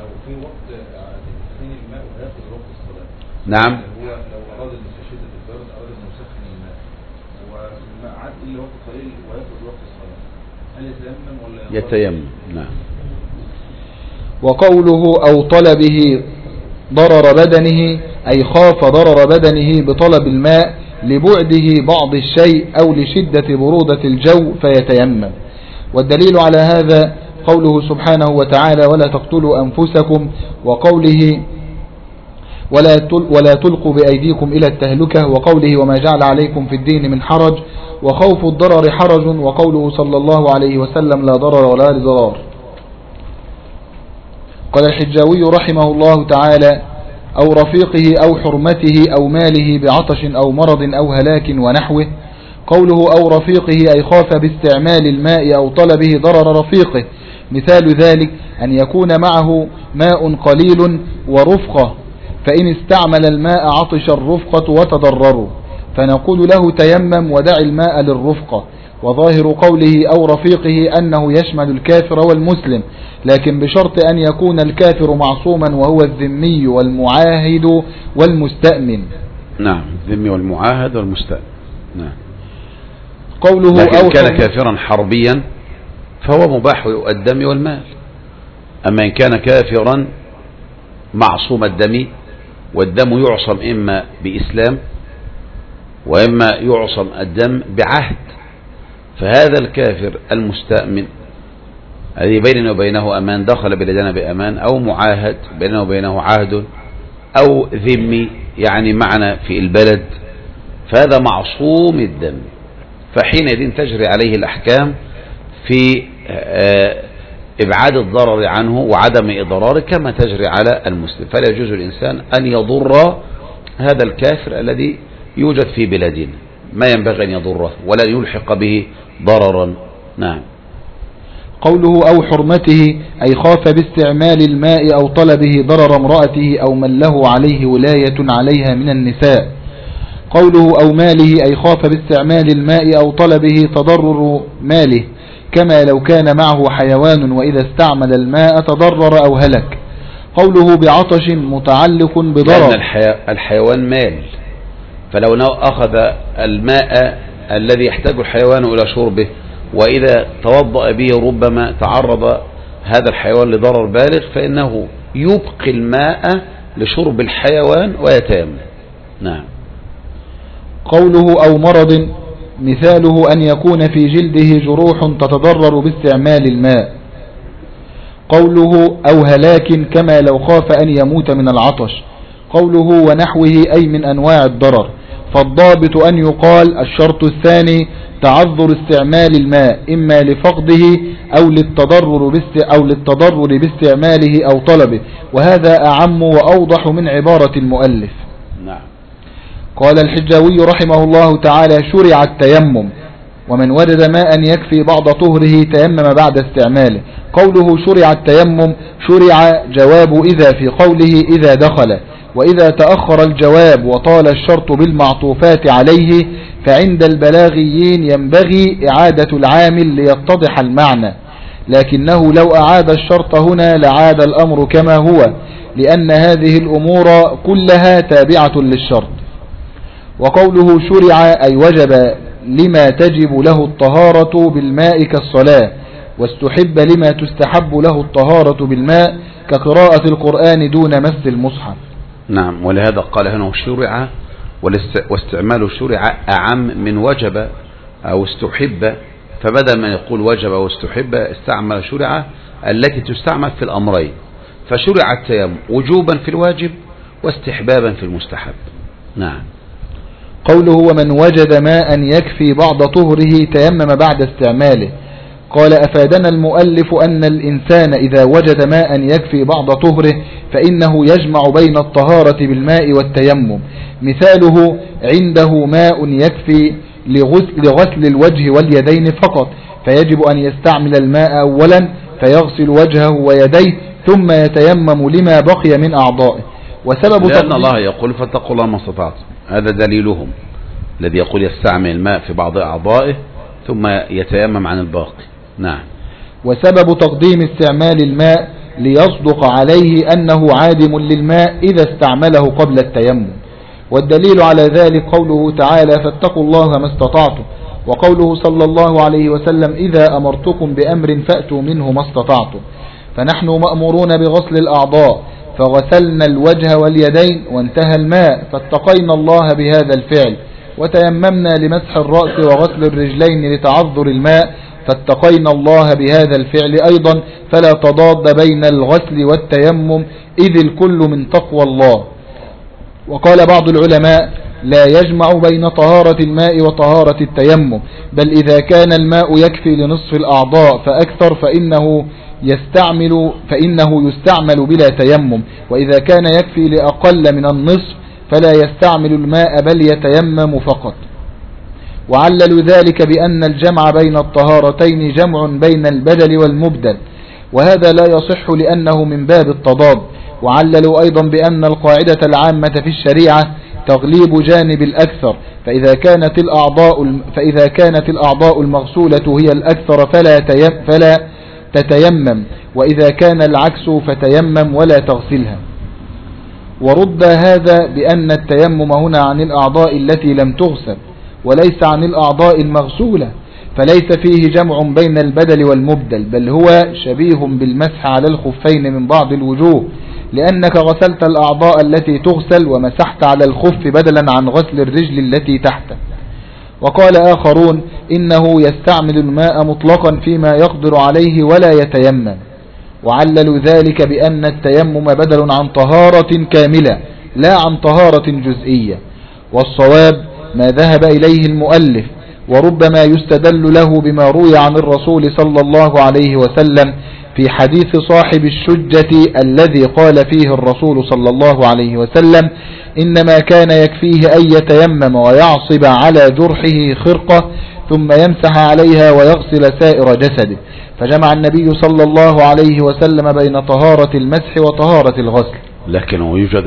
نعم. هو لو أراد شدة البرد أراد أن يسخن الماء والماء عاد إلا وقت قليل ويأخذ وقت الصلاة، هل يتيمم ولا يتيمم؟ نعم. وقوله أو طلبه ضرر بدنه أي خاف ضرر بدنه بطلب الماء لبعده بعض الشيء أو لشدة برودة الجو فيتيمم. والدليل على هذا قوله سبحانه وتعالى: ولا تقتلوا أنفسكم، ولا تلقوا بأيديكم إلى التهلكة، وقوله وما جعل عليكم في الدين من حرج، وخوف الضرر حرج، وقوله صلى الله عليه وسلم لا ضرر ولا ضرار. قال الحجاوي رحمه الله تعالى أو رفيقه أو حرمته أو ماله بعطش أو مرض أو هلاك ونحوه. قوله أو رفيقه أي خاف باستعمال الماء أو طلبه ضرر رفيقه، مثال ذلك أن يكون معه ماء قليل ورفقة، فإن استعمل الماء عطش الرفقة وتضرروا، فنقول له تيمم ودع الماء للرفقة. وظاهر قوله أو رفيقه أنه يشمل الكافر والمسلم، لكن بشرط أن يكون الكافر معصوما وهو الذمي والمعاهد والمستأمن. نعم، الذمي والمعاهد والمستأمن. نعم. قوله لكن أو كان كافرا حربيا فهو مباح الدم والمال. أما إن كان كافرا معصوم الدم، والدم يعصم إما بإسلام وإما يعصم الدم بعهد، فهذا الكافر المستأمن الذي بيننا وبينه أمان، دخل بلدنا بأمان، أو معاهد بيننا وبينه عهد، أو ذمي يعني معنا في البلد، فهذا معصوم الدم، فحينئذ تجري عليه الأحكام في إبعاد الضرر عنه وعدم إضراره كما تجري على المسلم. فلا يجوز الإنسان أن يضر هذا الكافر الذي يوجد في بلادنا، ما ينبغي أن يضره ولا يلحق به ضررا. نعم. قوله أو حرمته أي خاف باستعمال الماء أو طلبه ضرر امرأته أو من له عليه ولاية عليها من النساء. قوله أو ماله أي خاف باستعمال الماء أو طلبه تضرر ماله، كما لو كان معه حيوان وإذا استعمل الماء تضرر أو هلك. قوله بعطش متعلق بضرر، لأن الحيوان مال، فلو أخذ الماء الذي يحتاج الحيوان إلى شربه وإذا توضأ به ربما تعرض هذا الحيوان لضرر بالغ، فإنه يبقي الماء لشرب الحيوان ويتيمم. نعم. قوله أو مرض مثاله أن يكون في جلده جروح تتضرر باستعمال الماء. قوله أو هلاك كما لو خاف أن يموت من العطش. قوله ونحوه أي من أنواع الضرر، فالضابط أن يقال الشرط الثاني تعذر استعمال الماء إما لفقده أو للتضرر باستعماله أو طلبه، وهذا أعم وأوضح من عبارة المؤلف. نعم. قال الحجاوي رحمه الله تعالى شرع التيمم، ومن وجد ماء يكفي بعض طهره تيمم بعد استعماله. قوله شرع التيمم، شرع جواب إذا في قوله إذا دخل، وإذا تأخر الجواب وطال الشرط بالمعطوفات عليه فعند البلاغيين ينبغي إعادة العامل ليتضح المعنى، لكنه لو أعاد الشرط هنا لعاد الأمر كما هو، لأن هذه الأمور كلها تابعة للشرط. وقوله شرع أي وجب لما تجب له الطهارة بالماء كالصلاة، واستحب لما تستحب له الطهارة بالماء كقراءة القرآن دون مس المصحف. نعم. ولهذا قال هنا شرع، واستعمال شرع أعم من وجب أو استحب، فبدل ما يقول وجب واستحب استعمل شرع التي تستعمل في الأمرين، فشرع التيمم وجوبا في الواجب واستحبابا في المستحب. نعم. قوله ومن وجد ماء يكفي بعض طهره تيمم بعد استعماله. قال أفادنا المؤلف أن الإنسان إذا وجد ماء يكفي بعض طهره فإنه يجمع بين الطهارة بالماء والتيمم، مثاله عنده ماء يكفي لغسل الوجه واليدين فقط، فيجب أن يستعمل الماء أولا فيغسل وجهه ويديه ثم يتيمم لما بقي من أعضائه. وسبب لأن الله يقول فاتقوا الله ما استطعتم، هذا دليلهم الذي يقول يستعمل الماء في بعض أعضائه ثم يتيمم عن الباقي. نعم. وسبب تقديم استعمال الماء ليصدق عليه أنه عادم للماء إذا استعمله قبل التيمم، والدليل على ذلك قوله تعالى فاتقوا الله ما استطعتم، وقوله صلى الله عليه وسلم إذا أمرتكم بأمر فأتوا منه ما استطعتم. فنحن مأمورون بغسل الأعضاء فغسلنا الوجه واليدين وانتهى الماء فاتقينا الله بهذا الفعل، وتيممنا لمسح الرأس وغسل الرجلين لتعذر الماء فاتقينا الله بهذا الفعل أيضا، فلا تضاد بين الغسل والتيمم إذ الكل من تقوى الله. وقال بعض العلماء لا يجمع بين طهارة الماء وطهارة التيمم، بل إذا كان الماء يكفي لنصف الأعضاء فأكثر فإنه يستعمل بلا تيمم، وإذا كان يكفي لأقل من النصف فلا يستعمل الماء بل يتيمم فقط. وعللوا ذلك بأن الجمع بين الطهارتين جمع بين البدل والمبدل، وهذا لا يصح لأنه من باب التضاد. وعللوا أيضا بأن القاعدة العامة في الشريعة تغليب جانب الأكثر، فإذا كانت الأعضاء المغسولة هي الأكثر فلا تتيمم، وإذا كان العكس فتيمم ولا تغسلها. ورد هذا بأن التيمم هنا عن الأعضاء التي لم تغسل وليس عن الأعضاء المغسولة، فليس فيه جمع بين البدل والمبدل، بل هو شبيه بالمسح على الخفين من بعض الوجوه، لأنك غسلت الأعضاء التي تغسل ومسحت على الخف بدلا عن غسل الرجل التي تحته. وقال آخرون إنه يستعمل الماء مطلقا فيما يقدر عليه ولا يتيمم، وعللوا ذلك بأن التيمم بدل عن طهارة كاملة لا عن طهارة جزئية. والصواب ما ذهب إليه المؤلف، وربما يستدل له بما روي عن الرسول صلى الله عليه وسلم في حديث صاحب الشجة الذي قال فيه الرسول صلى الله عليه وسلم إنما كان يكفيه أن يتيمم ويعصب على جرحه خرقة ثم يمسح عليها ويغسل سائر جسده، فجمع النبي صلى الله عليه وسلم بين طهارة المسح وطهارة الغسل. لكن يوجد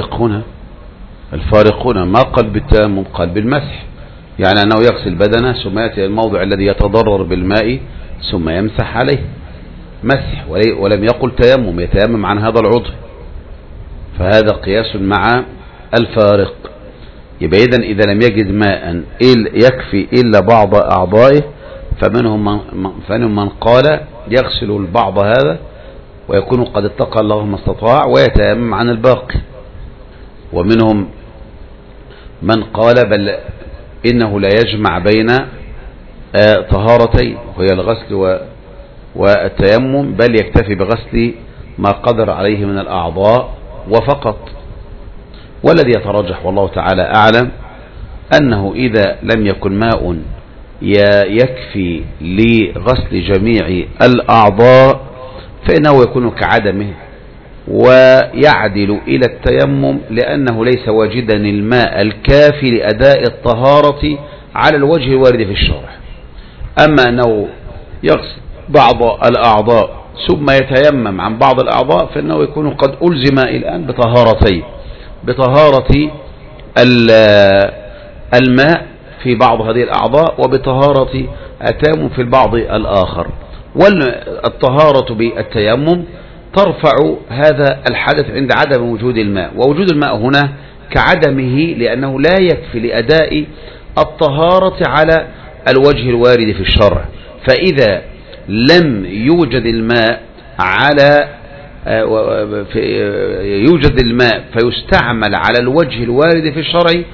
الفارق هنا ما قال بالتيمم، قال بالمسح، يعني أنه يغسل بدنه ثم يأتي الموضع الذي يتضرر بالماء ثم يمسح عليه، مسح، ولم يقل تيمم، يتيمم عن هذا العضو، فهذا قياس مع الفارق. يبقى إذن إذا لم يجد ماء يكفي إلا بعض أعضائه فمنهم من قال يغسل البعض هذا ويكون قد اتقى الله ما استطاع ويتيمم عن الباقي، ومنهم من قال بل إنه لا يجمع بين طهارتين وهي الغسل والتيمم، بل يكتفي بغسل ما قدر عليه من الأعضاء وفقط. والذي يترجح والله تعالى أعلم أنه إذا لم يكن ماء يكفي لغسل جميع الأعضاء فإنه يكون كعدمه ويعدل إلى التيمم، لأنه ليس واجدا الماء الكافي لأداء الطهارة على الوجه الوارد في الشرع. أما أنه يغسل بعض الأعضاء ثم يتيمم عن بعض الأعضاء فإنه يكون قد ألزم الآن بطهارتين، بطهارة الماء في بعض هذه الأعضاء وبطهارة التيمم في البعض الآخر. والطهارة بالتيمم ترفع هذا الحدث عند عدم وجود الماء، ووجود الماء هنا كعدمه لأنه لا يكفي لأداء الطهارة على الوجه الوارد في الشرع. فإذا لم يوجد الماء يوجد الماء فيستعمل على الوجه الوارد في الشرع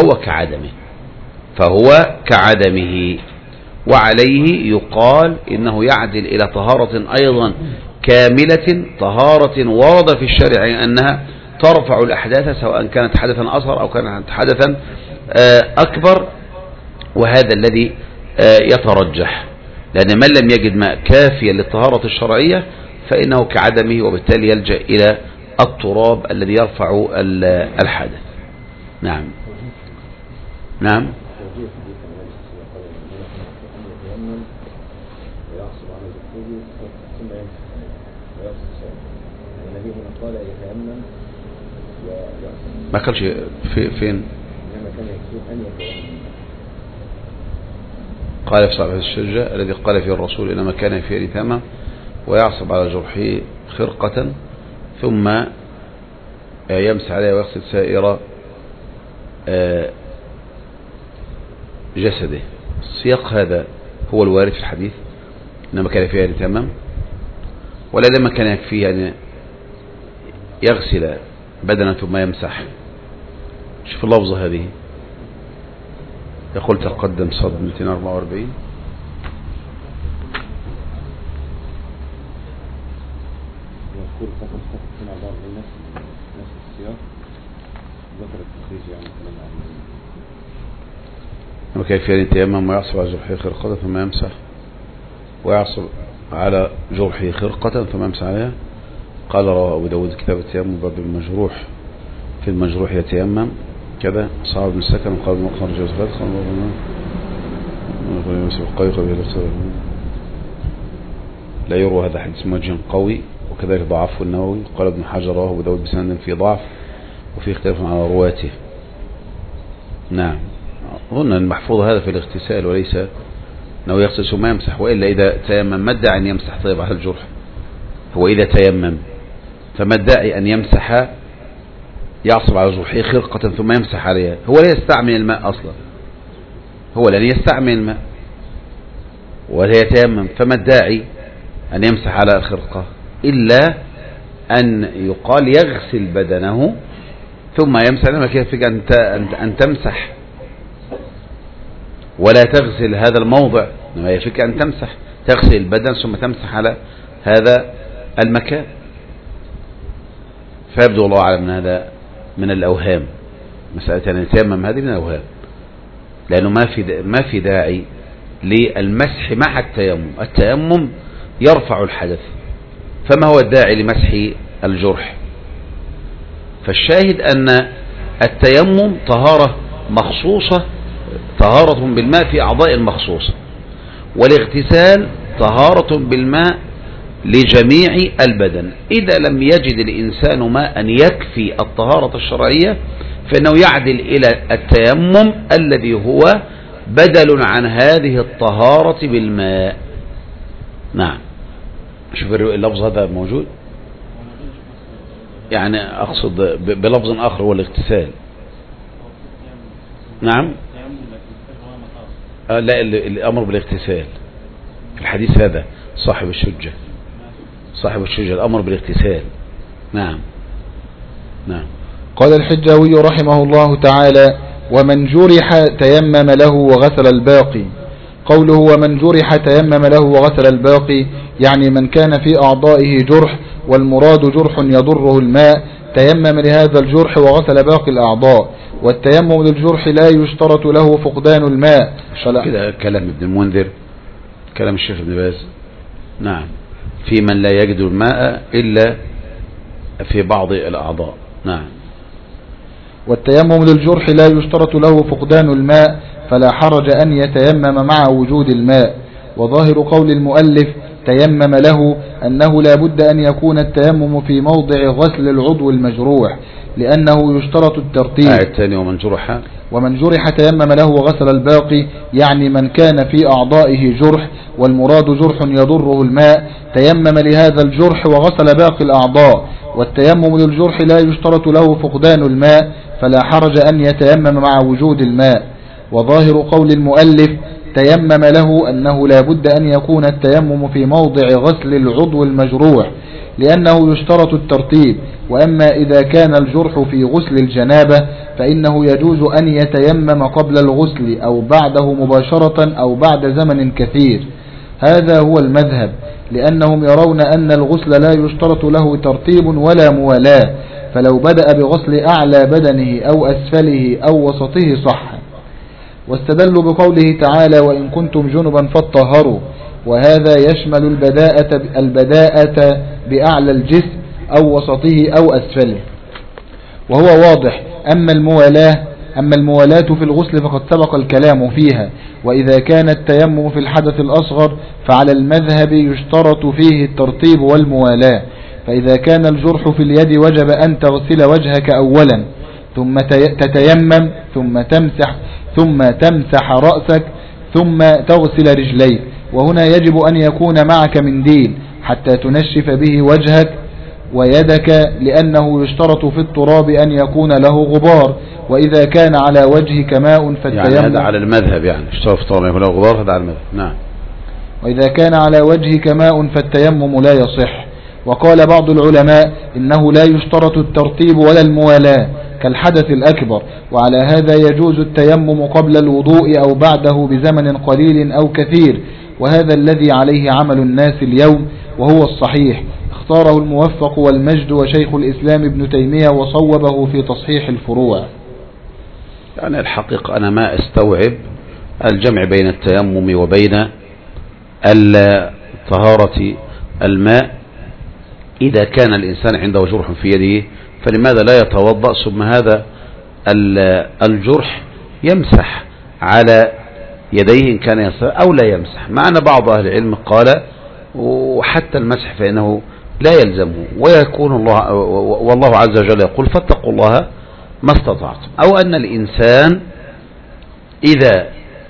فهو كعدمه، وعليه يقال إنه يعدل إلى طهارة أيضا كاملة، طهارة ورد في الشرع أنها ترفع الأحداث سواء كانت حدثا أصغر أو كانت حدثا أكبر، وهذا الذي يترجح، لأن من لم يجد ماء كافيا للطهارة الشرعية فإنه كعدمه، وبالتالي يلجأ إلى التراب الذي يرفع الحدث. نعم. ما قالش فين قال في صاحب الشجة الذي قال فيه الرسول إنما كان فيه رثامة ويعصب على جرحه خرقة ثم يمسح عليه ويغسل سائر جسده. السياق هذا هو الوارد في الحديث إنما كان فيه رثامة، ولا لما كان يكفيه أن يغسل بدنا ثم يمسح. شوف اللفظة هذه يقول تقدم صد 244 يقول فقط نفس السياق ذكر التخريج يعني كلام عن وكيف يتيمم ويعصب على جرحه خرقة ثم يمسح ويعصب على جرحه خرقة ثم يمسح عليها. قال رواه أبو داود كتاب التيمم باب المجروح، في المجروح يتيمم كذا. صعب بن السكن وقال ابن مقهر جوز خالد لا يروى هذا حديث موجه قوي، وكذلك ضعفه النووي. قال ابن حجر رواه أبو داود بسند في ضعف وفي اختلاف على رواته. نعم، أظن المحفوظ هذا في الاغتسال وليس أنه يغسل ثم يمسح، وإلا إذا تيمم ما الداعي أن يمسح طيب على الجرح؟ هو إذا تيمم فما الداعي أن يمسح يعصب على جرحه خرقة ثم يمسح عليها؟ هو لا يستعمل الماء أصلا، هو لن يستعمل الماء ولا يتيمم، فما الداعي أن يمسح على الخرقة إلا أن يقال يغسل بدنه ثم يمسح. لما كيفك أن تمسح ولا تغسل هذا الموضع؟ لما يفك أن تمسح، تغسل البدن ثم تمسح على هذا المكان. فيبدو الله أعلم من هذا من الأوهام، مسألة أن يتيمم هذه من الأوهام، لأنه ما في داعي للمسح مع التيمم. التيمم يرفع الحدث، فما هو الداعي لمسح الجرح؟ فالشاهد أن التيمم طهارة مخصوصة، طهارة بالماء في أعضاء مخصوصة، والاغتسال طهارة بالماء لجميع البدن. إذا لم يجد الإنسان ماء يكفي الطهارة الشرعية فإنه يعدل إلى التيمم الذي هو بدل عن هذه الطهارة بالماء. نعم، شوف اللفظ هذا موجود، يعني أقصد بلفظ آخر هو الاغتسال. نعم، لا، الأمر بالاغتسال في الحديث هذا صاحب الشجة الأمر بالاغتسال. نعم. قال الحجاوي رحمه الله تعالى: ومن جرح تيمم له وغسل الباقي. قوله ومن جرح تيمم له وغسل الباقي يعني من كان في أعضائه جرح، والمراد جرح يضره الماء، تيمم لهذا الجرح وغسل باقي الأعضاء. والتيمم للجرح لا يشترط له فقدان الماء. كده كلام ابن المنذر، كلام الشيخ ابن باز. نعم، في من لا يجد الماء إلا في بعض الأعضاء. نعم. والتيمم للجرح لا يشترط له فقدان الماء، فلا حرج أن يتيمم مع وجود الماء. وظاهر قول المؤلف تيمم له أنه لا بد أن يكون التيمم في موضع غسل العضو المجروح، لأنه يشترط الترتيب. الثاني ومن جرح تيمم له وغسل الباقي يعني من كان في أعضائه جرح، والمراد جرح يضره الماء، تيمم لهذا الجرح وغسل باقي الأعضاء. والتيمم للجرح لا يشترط له فقدان الماء، فلا حرج أن يتيمم مع وجود الماء. وظاهر قول المؤلف تيمم له أنه لا بد أن يكون التيمم في موضع غسل العضو المجروح، لأنه يشترط الترتيب. وأما إذا كان الجرح في غسل الجنابة فإنه يجوز أن يتيمم قبل الغسل أو بعده مباشرة أو بعد زمن كثير. هذا هو المذهب، لأنهم يرون أن الغسل لا يشترط له ترتيب ولا موالاة، فلو بدأ بغسل أعلى بدنه أو أسفله أو وسطه صح. واستدلوا بقوله تعالى وإن كنتم جنبا فاطهروا، وهذا يشمل البداءة بأعلى الجسم أو وسطه أو أسفله. وهو واضح. أما الموالاة في الغسل فقد سبق الكلام فيها. وإذا كان التيمم في الحدث الأصغر فعلى المذهب يشترط فيه الترتيب والموالاة. فإذا كان الجرح في اليد وجب أن تغسل وجهك أولا، ثم تتيمم، ثم تمسح رأسك، ثم تغسل رجليك. وهنا يجب أن يكون معك منديل حتى تنشف به وجهك ويدك، لأنه يشترط في التراب أن يكون له غبار. وإذا كان على وجهك ماء فالتيمم، يعني هذا على المذهب، يعني اشترط في التراب يكون له غبار، هذا على المذهب. نعم. وإذا كان على وجهك ماء فالتيمم لا يصح. وقال بعض العلماء إنه لا يشترط الترتيب ولا الموالاة كالحدث الأكبر، وعلى هذا يجوز التيمم قبل الوضوء أو بعده بزمن قليل أو كثير، وهذا الذي عليه عمل الناس اليوم وهو الصحيح، اختاره الموفق والمجد وشيخ الإسلام ابن تيمية وصوبه في تصحيح الفروع. يعني الحقيقة أنا ما استوعب الجمع بين التيمم وبين طهارة الماء. إذا كان الإنسان عنده جرح في يده فلماذا لا يتوضأ ثم هذا الجرح يمسح على يديه إن كان يسر أو لا يمسح. معنا بعض أهل العلم قال وحتى المسح فإنه لا يلزمه، ويكون الله والله عز وجل يقول فاتقوا الله ما استطعتم، أو أن الإنسان إذا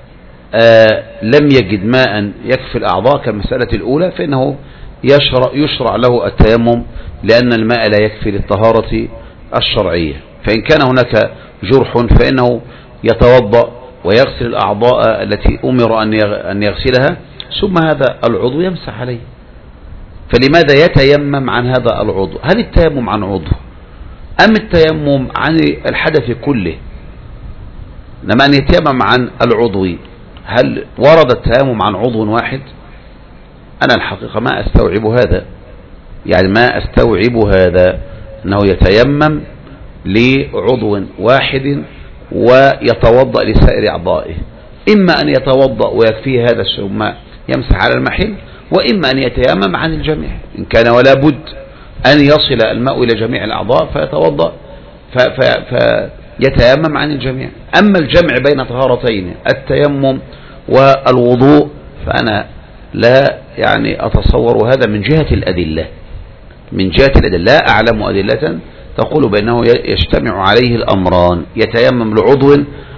لم يجد ماء يكفي الأعضاء كالمسألة الأولى فإنه يشرع له التيمم لأن الماء لا يكفي للطهارة الشرعية. فإن كان هناك جرح فإنه يتوضأ ويغسل الأعضاء التي أمر أن يغسلها ثم هذا العضو يمسح عليه. فلماذا يتيمم عن هذا العضو؟ هل التيمم عن عضو أم التيمم عن الحدث كله؟ لما أن يتيمم عن العضو، هل ورد التيمم عن عضو واحد؟ أنا الحقيقة ما أستوعب هذا، يعني ما أستوعب هذا أنه يتيمم لعضو واحد ويتوضأ لسائر أعضائه. إما أن يتوضأ ويكفيه هذا ثم يمسح على المحل، وإما أن يتيمم عن الجميع إن كان ولا بد أن يصل الماء إلى جميع الأعضاء فيتوضأ فيتيمم عن الجميع. أما الجمع بين طهارتين التيمم والوضوء فأنا لا يعني أتصور هذا من جهة الأدلة، لا أعلم أدلة تقول بأنه يجتمع عليه الأمران، يتيمم لعضو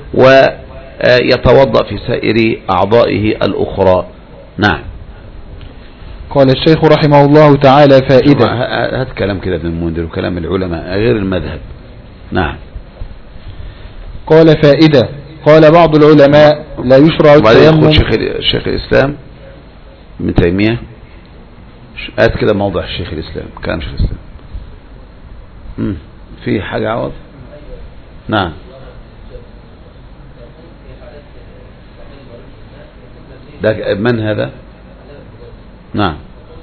ويتوضأ في سائر أعضائه الأخرى. نعم. قال الشيخ رحمه الله تعالى فائدة. هذا كلام كده ابن المنذر وكلام العلماء غير المذهب. نعم. قال فائدة. قال بعض العلماء لا يشرع التيمم. شيخ الإسلام ابن تيمية هات كده موضع الشيخ الإسلام كلام شيخ الإسلام. في حاجة عوض؟ نعم. ده من هذا؟ نعم.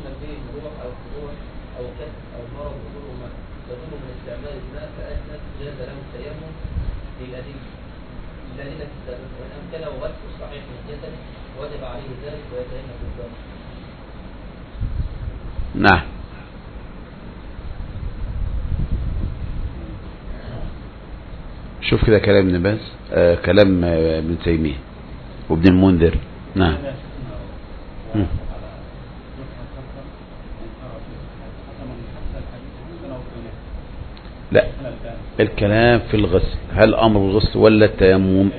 نعم. شوف كده كلام ابن باز كلام ابن تيمية وابن المنذر. نعم. لا، الكلام في الغسل، هل أمر الغسل ولا التيمم؟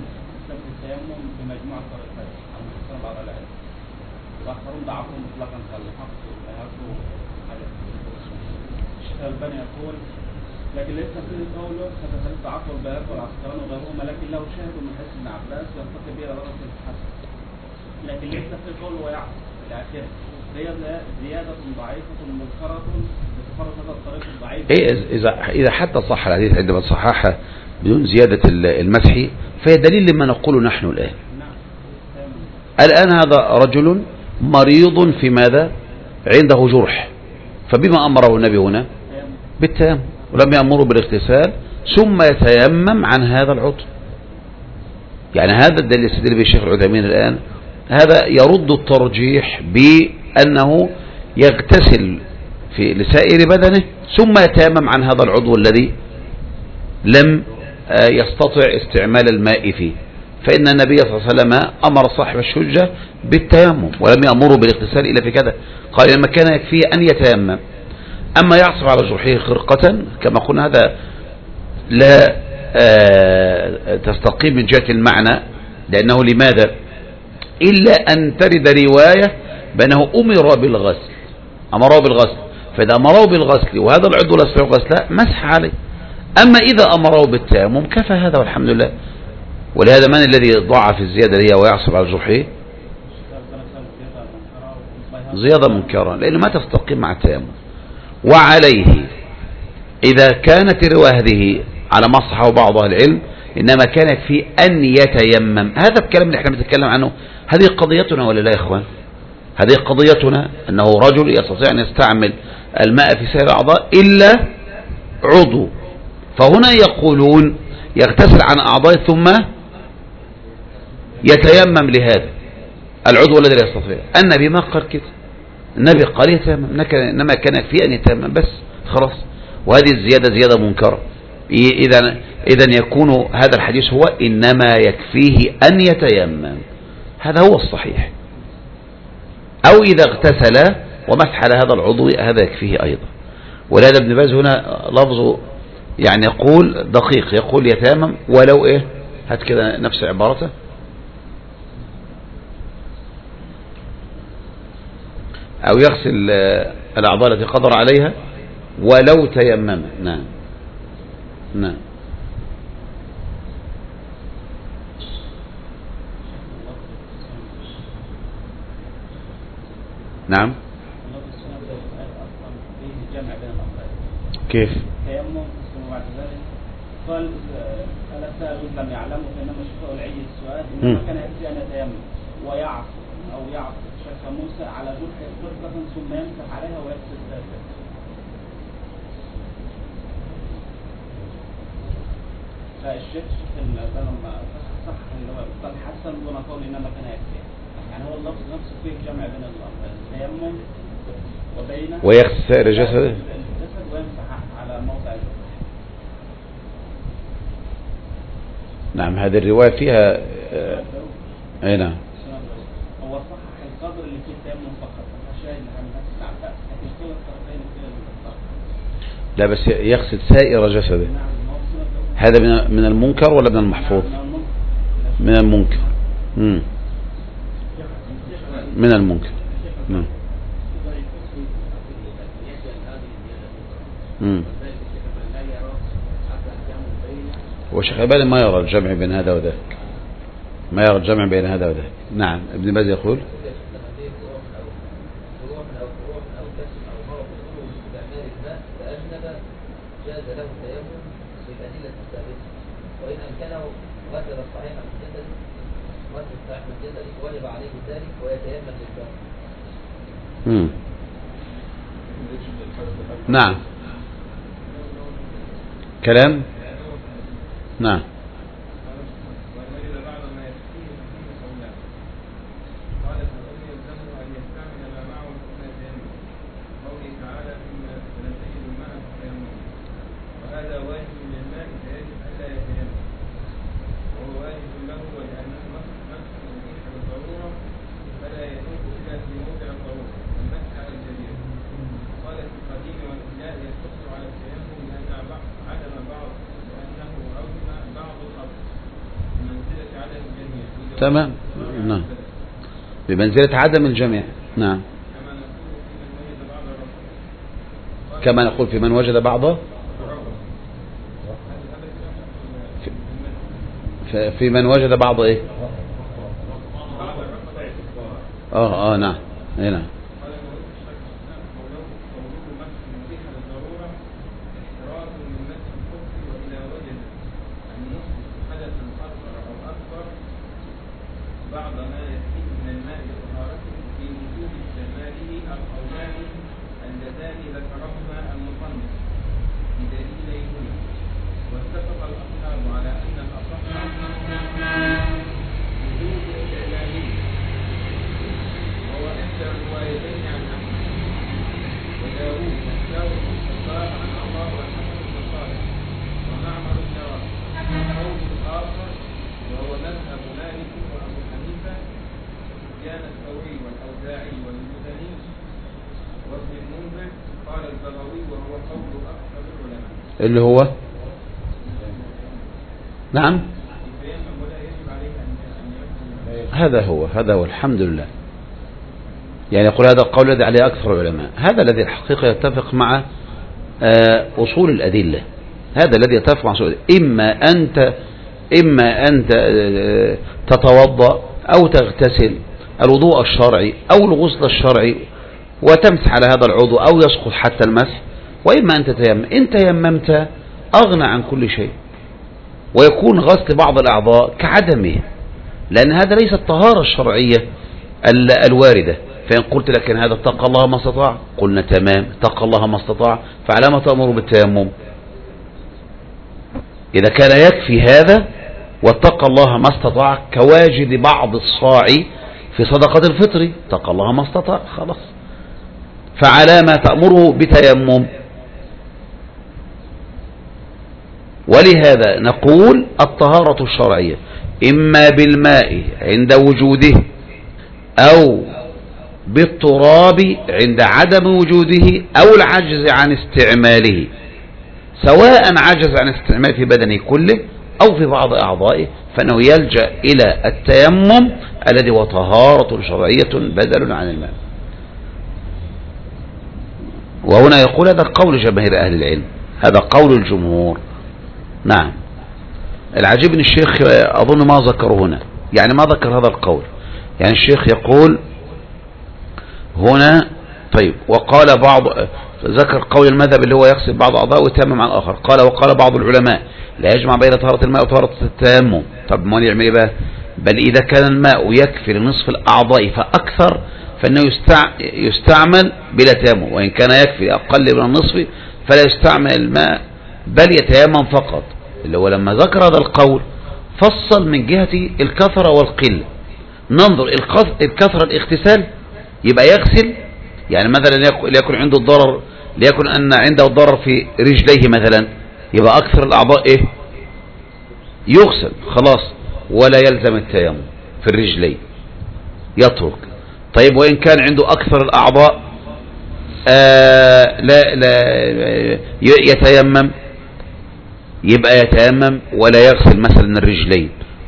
يقول لكن ليس في قوله فتسلط عقل البياض والعسكران وغيرهما، لكن له شاهد من حديث ابن عباس ينتقي به رغبة الحسن، لكن ليس في قوله ويعصي الآخرة هي زيادة ضعيفة منكرة بتفرد هذا الطريق الضعيف. إذا حتى صح الحديث عندما صححها بدون زيادة المسح فهي دليل لما نقول نحن الآن. الآن هذا رجل مريض في ماذا؟ عنده جرح، فبما أمره النبي هنا؟ بالتيمم، ولم يأمره بالاغتسال ثم يتيمم عن هذا العضو. يعني هذا الدليل يستدل به الشيخ العثيمين الآن، هذا يرد الترجيح بأنه يغتسل في لسائر بدنه ثم يتيمم عن هذا العضو الذي لم يستطع استعمال الماء فيه، فإن النبي صلى الله عليه وسلم أمر صاحب الشجة بالتيمم ولم يأمره بالاغتسال إلا في كذا، قال لما كان يكفيه أن يتيمم. أما يعصب على جرحه خرقة كما قلنا هذا لا تستقيم من جهة المعنى، لأنه لماذا؟ إلا أن ترد رواية بأنه أمر بالغسل، أمره بالغسل، فإذا أمره بالغسل وهذا العضو لا يستطيع غسله مسح عليه. أما إذا أمره بالتيمم كفى هذا والحمد لله. ولهذا من الذي ضاع في الزيادة هي ويعصب على جرحه؟ زيادة منكرة، لأنه ما تستقيم مع التيمم. وعليه إذا كانت الرواية هذه على ما صحه بعض أهل العلم إنما كانت في أن يتيمم، هذا الكلام اللي احنا بنتكلم عنه هذه قضيتنا ولا لا يا إخوان؟ هذه قضيتنا أنه رجل يستطيع أن يستعمل الماء في سائر الأعضاء إلا عضو. فهنا يقولون يغتسل عن أعضاء ثم يتيمم لهذا العضو الذي لا يستطيع. النبي ما قال كده، النبي قال يتيمم، إنما كان يكفيه أن يتيمم بس خلاص. وهذه الزيادة زيادة منكرة. إذا يكون هذا الحديث هو إنما يكفيه أن يتيمم، هذا هو الصحيح. أو إذا اغتسل ومسح على هذا العضو هذا يكفيه أيضا. ولهذا ابن باز هنا لفظه يعني يقول دقيق، يقول يتيمم ولو إيه، هات كده نفس عبارته، أو يغسل الأعضاء التي قدر عليها ولو تيمم. نعم نعم نعم. كيف؟ تيمم بعد ذلك قال ألا سألوا لم يعلموا فإنما شفاء العي السؤال إنما كان يكفي أن يتيمم ويعصر أو يعصر شك موسى على جرحة ثم يمسح عليها ويغسل ذلك. فالشيخ لما صح اللي هو قال حسن دون قول إنما كان يكفي، يعني هو اللفظ نفسه فيه جمع بين الأمرين، التيمم وبين ويغسل سائر جسده الجسد ويمسح على موضع الجسد. نعم هذه الرواية فيها أي نعم. هو صحح القدر اللي فيه التيمم فقط، الشاهد لحديث ابن عباس، لكن كل الطرفين فيه المختار. لا بس يغسل سائر جسده. هذا من المنكر ولا من المحفوظ؟ من المنكر. من المنكر. نعم. وشيخ الألباني ما يرى الجمع بين هذا وذاك، ما يرى الجمع بين هذا وذاك. نعم ابن باز يقول جاز له التيمم بالأدلة الثابتة، وإن أمكنه غسل الصحيح من جسده وجب عليه ذلك ويتيمم للباب. نعم كلام. نعم تمام. نعم بمنزلة عدم الجميع. نعم كما نقول في من وجد بعضه، في من وجد بعض ايه. نعم هنا بعض ما يكفيه من الماء لطهارته في وجوب استعماله القولان اللذان ذكرهما المصنف بدليلين هنا، واتفق الاصحاب على ان الاصح وجوب استعماله، وهو احدى الروايتين عن احمد وداوود والثاوي والصباح عن الله والحسن بن صالح ومعمر بن راشد. القول الاخر وهو مذهب مالك وابو حنيفه وسفيان الثوري والاوزاعي والمزني وابن المنذر، قال البغوي وهو قول اكثر العلماء اللي هو نعم هذا هو الحمد لله. يعني يقول هذا القول الذي عليه أكثر العلماء، هذا الذي الحقيقة يتفق مع أصول الأدلة، هذا الذي يتفق مع أصول الأدلة. إما أنت تتوضأ أو تغتسل الوضوء الشرعي أو الغسل الشرعي وتمسح على هذا العضو أو يسقط حتى المسح، وإما أن تتيمم. إن تيممت أغنى عن كل شيء، ويكون غسل بعض الأعضاء كعدمه، لأن هذا ليس الطهارة الشرعية الواردة فإن قلت لكن هذا اتقى الله ما استطاع، قلنا تمام، اتقى الله ما استطاع، فعلى ما تأمر بالتيمم؟ إذا كان يكفي هذا واتقى الله ما استطاع كواجد بعض الصاع في صدقة الفطر، اتقى الله ما استطاع خلاص، فعلى ما تأمره بتيمم. ولهذا نقول الطهارة الشرعية إما بالماء عند وجوده أو بالتراب عند عدم وجوده أو العجز عن استعماله، سواء عجز عن استعماله في بدنه كله أو في بعض أعضائه، فإنه يلجأ إلى التيمم الذي هو طهارة شرعية بدل عن الماء. وهنا يقول هذا قول جماهير أهل العلم، هذا قول الجمهور. نعم. العجيب ان الشيخ اظن ما ذكر هنا، يعني ما ذكر هذا القول، يعني الشيخ يقول هنا طيب وقال بعض، ذكر قول المذهب اللي هو يغسل بعض اعضاءه ويتيمم عن الاخر، قال وقال بعض العلماء لا يجمع بين طهارة الماء وطهارة التيمم. طب ما يعمل ايه بقى؟ بل اذا كان الماء يكفي لنصف الاعضاء فاكثر فانه يستعمل بلا تيمم، وان كان يكفي اقل من النصف فلا يستعمل الماء بل يتيمم فقط. اللي هو لما ذكر هذا القول فصل من جهة الكثرة والقلة. ننظر الكثرة الاغتسال يبقى يغسل، يعني مثلا ليكن عنده الضرر، ليكن أن عنده الضرر في رجليه مثلا، يبقى أكثر الأعضاء إيه؟ يغسل خلاص ولا يلزم التيمم في الرجلين، يترك. طيب وإن كان عنده أكثر الأعضاء لا يتيمم، يبقى يتيمم ولا يغسل مثلا الرجلين.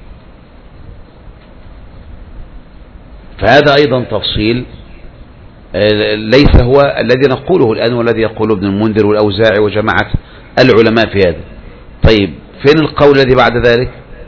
فهذا أيضا تفصيل ليس هو الذي نقوله الآن والذي يقوله ابن المنذر والأوزاعي وجماعة العلماء في هذا. طيب فين القول الذي بعد ذلك؟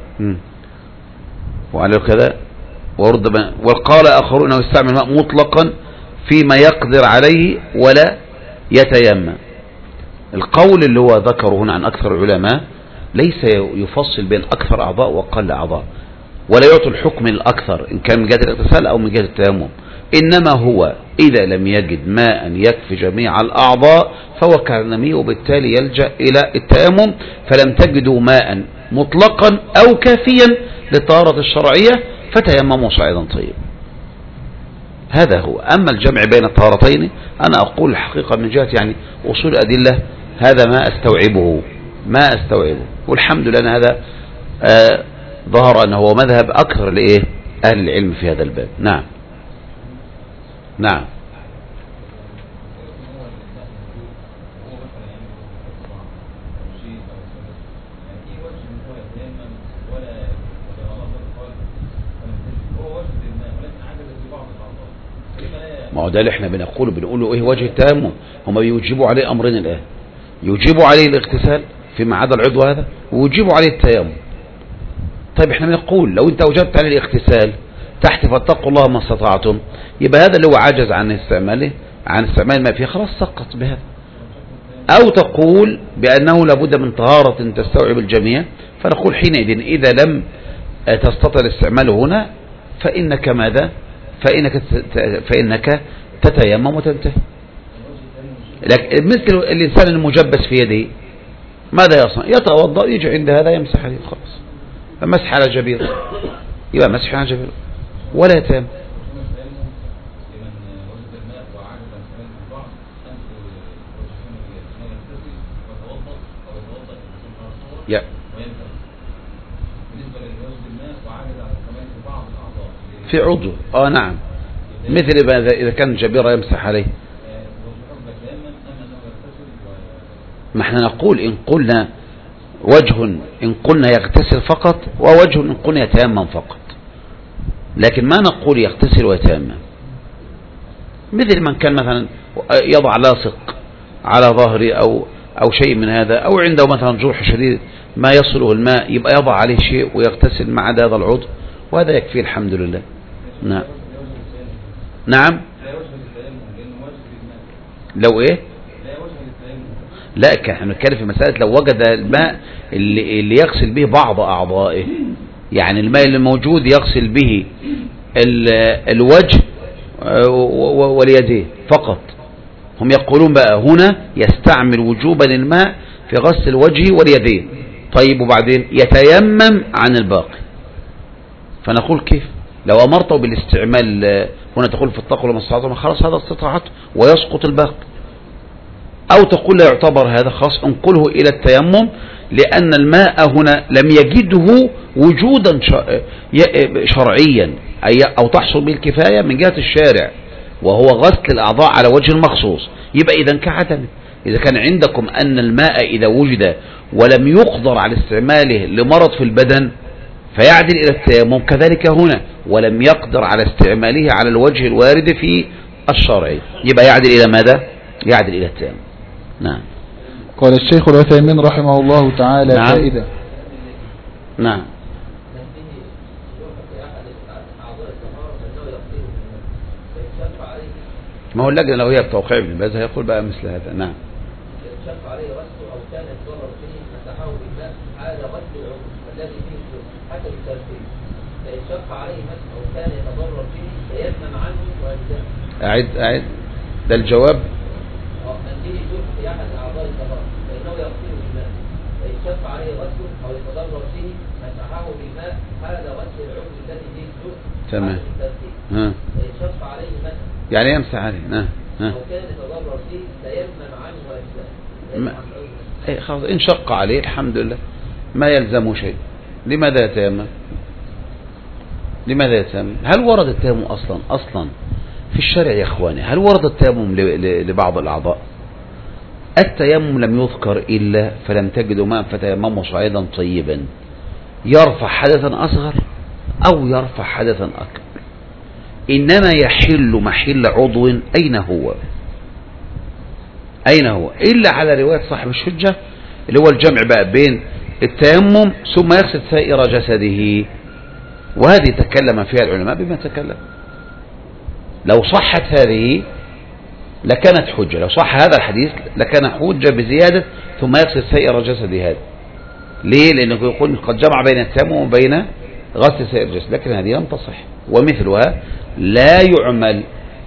وعلى كذا وقال آخرون أنه يستعمل الماء مطلقا فيما يقدر عليه ولا يتيمم. القول اللي هو ذكره هنا عن أكثر العلماء ليس يفصل بين أكثر أعضاء وأقل أعضاء، ولا يعطي الحكم الأكثر إن كان من جهة الاغتسال أو من جهة التيمم، إنما هو إذا لم يجد ماء يكفي جميع الأعضاء فهو كالنمي، وبالتالي يلجأ إلى التيمم. فلم تجدوا ماء مطلقا أو كافيا للطهارة الشرعية فتيمموا صعيدا طيب. هذا هو. أما الجمع بين الطهارتين أنا أقول الحقيقة من جهة يعني أصول أدلة هذا ما أستوعبه والحمد لله هذا ظهر أنه هو مذهب أكثر لإيه أهل العلم في هذا الباب. نعم نعم. ما هو ده اللي احنا بنقوله ايه وجه التيمم. هم بيوجبوا عليه امرين الان، يوجبوا عليه الاغتسال فيما عدا العضو هذا، ويوجبوا عليه التيمم. طيب احنا بنقول لو انت وجبت عليه الاغتسال تحت فاتقوا الله ما استطعتم، يبقى هذا اللي هو عجز عن استعمال ما فيه خلاص سقط بهذا. او تقول بانه لابد من طهارة تستوعب الجميع، فنقول حينئذ اذا لم تستطع الاستعمال هنا فانك ماذا؟ فإنك تتيمم وتنتهي. لكن مثل الإنسان المجبس في يده ماذا يصنع؟ يتوضأ يجي عند هذا يمسح عليه خلاص، فمسح على جبير يبقى مسح على جبير ولا يتيمم. في عضو نعم، مثل إذا كان جبيرة يمسح عليه. ما احنا نقول إن قلنا وجه إن قلنا يغتسل فقط، ووجه إن قلنا يتيمم فقط، لكن ما نقول يغتسل ويتيمم. مثل من كان مثلا يضع لاصق على ظهره أو شيء من هذا، أو عنده مثلا جرح شديد ما يصله الماء يبقى يضع عليه شيء ويغتسل مع هذا العضو، وهذا يكفي الحمد لله. نعم نعم. لو ايه؟ لا احنا بنتكلم في مسألة لو وجد الماء اللي يغسل به بعض اعضائه، يعني الماء اللي موجود يغسل به الوجه واليدين فقط. هم يقولون بقى هنا يستعمل وجوبا الماء في غسل الوجه واليدين. طيب وبعدين يتيمم عن الباقي. فنقول كيف؟ لو أمرته بالاستعمال هنا تقول في الطاقة لما استطعتم، خلاص هذا استطاعته ويسقط الباقي. أو تقول لا يعتبر هذا، خلاص انقله إلى التيمم، لأن الماء هنا لم يجده وجودا شرعيا أو تحصل به الكفاية من جهة الشارع، وهو غسل الأعضاء على وجه مخصوص. يبقى إذا كعدم. إذا كان عندكم أن الماء إذا وجد ولم يقدر على استعماله لمرض في البدن فيعدل إلى التيمم، كذلك هنا ولم يقدر على استعماله على الوجه الوارد في الشرع، يبقى يعدل إلى ماذا؟ يعدل إلى التيمم. نعم. قال الشيخ العثيمين رحمه الله تعالى: نعم. فائدة. نعم. ما هو اللجنة لو هي بتوقيع ابن باز هيقول بقى مثل هذا. نعم. شق عليه غسله أو كان يتضرر به مسحه بالماء حال غسل العضو الذي فيه السلوك حسب الترتيب. فإن شق عليه مسح أو كان يتضرر به فيمنع عنه ويلزمه. أعد ده الجواب. من به جرح في أحد أعضاء الطهارة فإنه يغسله بالماء. فإن شق عليه غسله أو يتضرر به مسحه بالماء حال غسل العضو الذي فيه السلوك تمام. حسب الترتيب. فإن شق عليه مسح يعني يمسح عليه. أو كان يتضرر فيه فيمنع عنه ويلزمه. خلاص إن شق عليه الحمد لله ما يلزمه شيء. لماذا يتيمم؟ لماذا يتيمم؟ هل ورد التيمم أصلا في الشرع يا إخواني؟ هل ورد التيمم لبعض الأعضاء؟ التيمم لم يذكر إلا فلم تجدوا ماء فتيمموا صعيدا طيبا يرفع حدثا أصغر أو يرفع حدثا أكبر. إنما يحل محل عضو أين هو؟ أين هو؟ إلا على رواية صاحب الشجة اللي هو الجمع بقى بين التيمم ثم يغسل سائر جسده، وهذه تكلم فيها العلماء بما تكلم. لو صحت هذه لكانت حجة، لو صح هذا الحديث لكان حجة بزيادة ثم يغسل سائر جسده. هذا ليه؟ لأنه يقول قد جمع بين التيمم وبين غسل سائر الجسد، لكن هذه لم تصح. ومثلها لا يعمل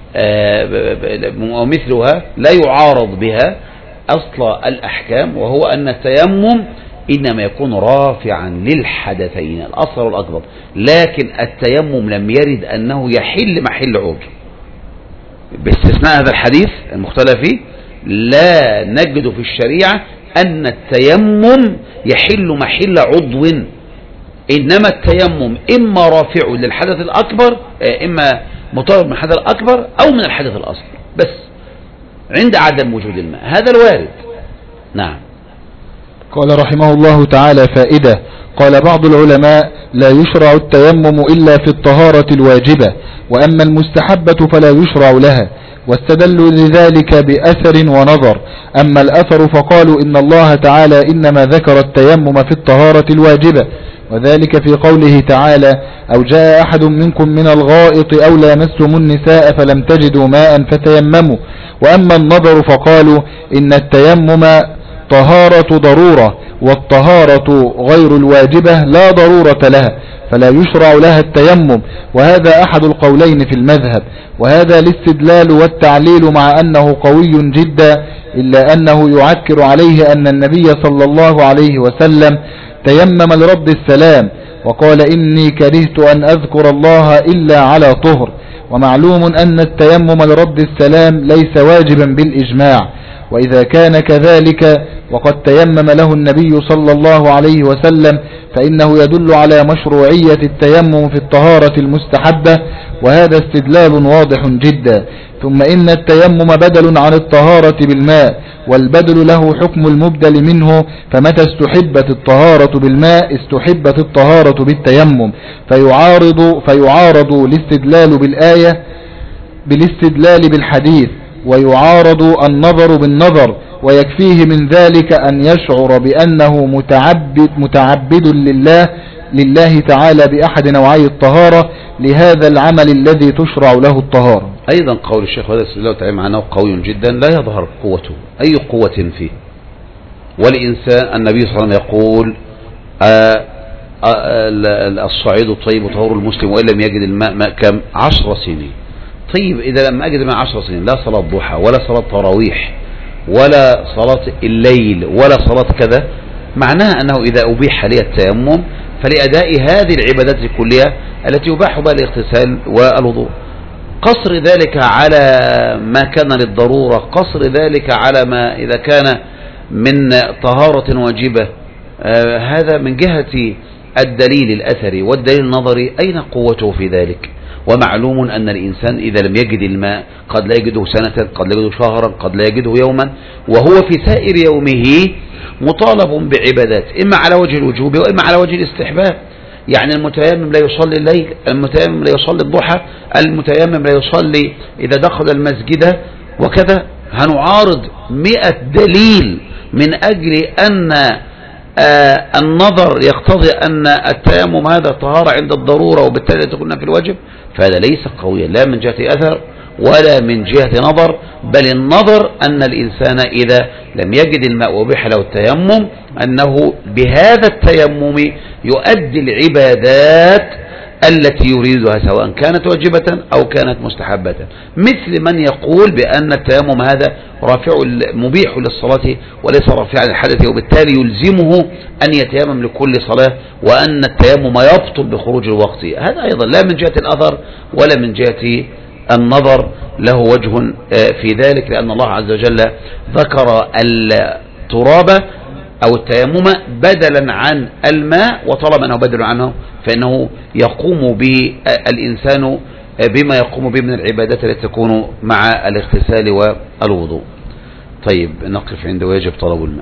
ومثلها لا يعارض بها أصل الأحكام، وهو أن التيمم إنما يكون رافعا للحدثين الأصغر والأكبر، لكن التيمم لم يرد أنه يحل محل عضو. باستثناء هذا الحديث المختلف فيه لا نجد في الشريعة أن التيمم يحل محل عضو، إنما التيمم إما رافع للحدث الأكبر، إما مطهر من الحدث الأكبر أو من الحدث الأصغر، بس عند عدم وجود الماء، هذا الوارد. نعم. قال رحمه الله تعالى: فائدة. قال بعض العلماء: لا يشرع التيمم إلا في الطهارة الواجبة، وأما المستحبة فلا يشرع لها، واستدلوا لذلك بأثر ونظر. أما الأثر فقالوا إن الله تعالى إنما ذكر التيمم في الطهارة الواجبة، وذلك في قوله تعالى: أو جاء أحد منكم من الغائط أو لامستم النساء فلم تجدوا ماء فتيمموا. وأما النظر فقالوا إن التيمم طهارة ضرورة، والطهارة غير الواجبة لا ضرورة لها، فلا يشرع لها التيمم، وهذا أحد القولين في المذهب. وهذا الاستدلال والتعليل مع أنه قوي جدا، إلا أنه يعكر عليه أن النبي صلى الله عليه وسلم تيمم لرد السلام، وقال: إني كرهت أن أذكر الله إلا على طهر. ومعلوم أن التيمم لرد السلام ليس واجبا بالإجماع، وإذا كان كذلك وقد تيمم له النبي صلى الله عليه وسلم فإنه يدل على مشروعية التيمم في الطهارة المستحبة، وهذا استدلال واضح جدا. ثم إن التيمم بدل عن الطهارة بالماء، والبدل له حكم المبدل منه، فمتى استحبت الطهارة بالماء استحبت الطهارة بالتيمم، فيعارض الاستدلال بالآية بالاستدلال بالحديث، ويعارض النظر بالنظر، ويكفيه من ذلك أن يشعر بأنه متعبد لله تعالى بأحد نوعي الطهارة لهذا العمل الذي تشرع له الطهارة. أيضا قول الشيخ هذا الله تعالى معناه قوي جدا لا يظهر قوته أي قوة فيه. والإنسان النبي صلى الله عليه وسلم يقول: الصعيد الطيب طهور المسلم، وإن لم يجد الماء كم 10 سنين. طيب إذا لم أجد من 10 سنين لا صلاة ضحى ولا صلاة تراويح ولا صلاة الليل ولا صلاة كذا، معناها أنه إذا أبيح لي التيمم فلأداء هذه العبادات كلها التي يباح بها الاغتسال والوضوء. قصر ذلك على ما كان للضرورة، قصر ذلك على ما إذا كان من طهارة واجبة، هذا من جهة الدليل الأثري والدليل النظري أين قوته في ذلك؟ ومعلوم أن الإنسان إذا لم يجد الماء قد لا يجده سنة، قد لا يجده شهرا، قد لا يجده يوما، وهو في سائر يومه مطالب بعبادات إما على وجه الوجوب وإما على وجه الاستحباب. يعني المتيمم لا يصلي الليل، المتيمم لا يصلي الضحى، المتيمم لا يصلي إذا دخل المسجد وكذا. هنعارض 100 دليل من أجل أن النظر يقتضي أن التيمم هذا طهارة عند الضرورة وبالتالي تكون في الواجب، فهذا ليس قويا لا من جهة أثر ولا من جهة نظر، بل النظر أن الإنسان إذا لم يجد الماء وبيح له التيمم أنه بهذا التيمم يؤدي العبادات التي يريدها سواء كانت واجبة أو كانت مستحبة، مثل من يقول بأن التيمم هذا رافع مبيح للصلاة وليس رافعا للحدث، وبالتالي يلزمه أن يتيمم لكل صلاة، وأن التيمم يبطل بخروج الوقت. هذا أيضا لا من جهة الأثر ولا من جهة النظر له وجه في ذلك، لأن الله عز وجل ذكر التراب أو التيمم بدلا عن الماء، وطالما أنه بدل عنه فإنه يقوم بالإنسان بما يقوم به من العبادات التي تكون مع الاغتسال والوضوء. طيب نقف عند واجب طلب الماء.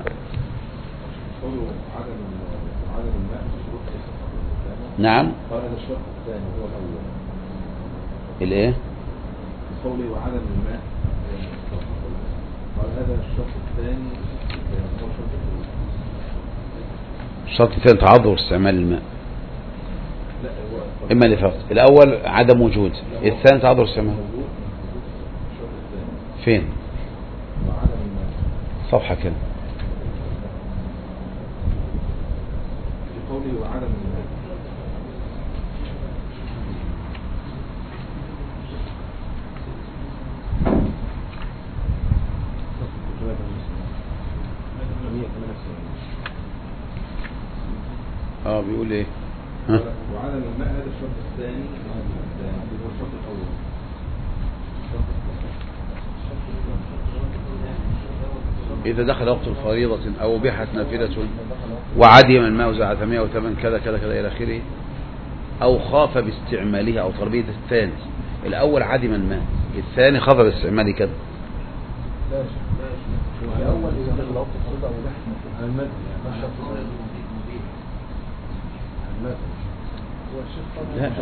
نعم. قال هذا الشرط الثاني هو الأول. الإيه؟ قولي وعدم الماء. قال هذا الشرط الثاني هو الشرط الأول. الشرط الثاني تعذر استعمال الماء. لا هو إما لفقد. الأول عدم وجود، الثاني تعذر استعمال. الشرط الثاني. فين؟ وعدم الماء. صفحة كده. في قولي وعدم الماء. بيقول ايه؟ وعدم الماء هذا الشرط الثاني هو الشرط الأول. إذا دخل وقت الفريضة أو بحت نافلة وعدم الماء زعت 108 كذا كذا كذا إلى آخره، أو خاف باستعماله أو تربية. الثاني الأول عدم الماء، الثاني خاف باستعماله كذا. الأول إذا دخل وقت الفريضة أو بحت نافلة الماء هو الشيخ لا.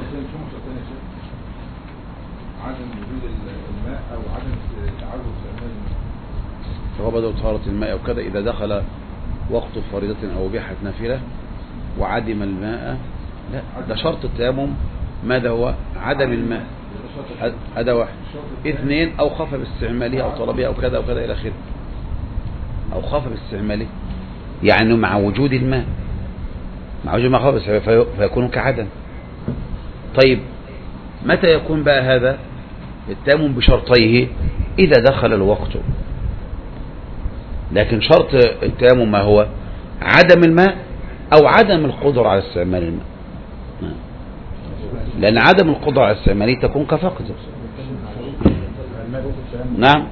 عدم وجود الماء أو عدم تعرض استعمال الماء. فهو بدأ طهارة الماء أو كذا إذا دخل وقت فريضة أو بحت نافلة وعدم الماء. لا، ده شرط التيمم. ماذا هو؟ عدم الماء. هذا واحد. اثنين أو خاف باستعماله أو طلبه أو كذا أو كذا إلى آخره، أو خاف باستعماله يعني مع وجود الماء، مع وجود ما خاف فيكون كعدم. طيب متى يكون بقى هذا التيمم؟ بشرطيه إذا دخل الوقت. لكن شرط التيمم ما هو؟ عدم الماء أو عدم القدرة على استعمال الماء، لأن عدم القدرة على استعماله تكون كفقد. نعم.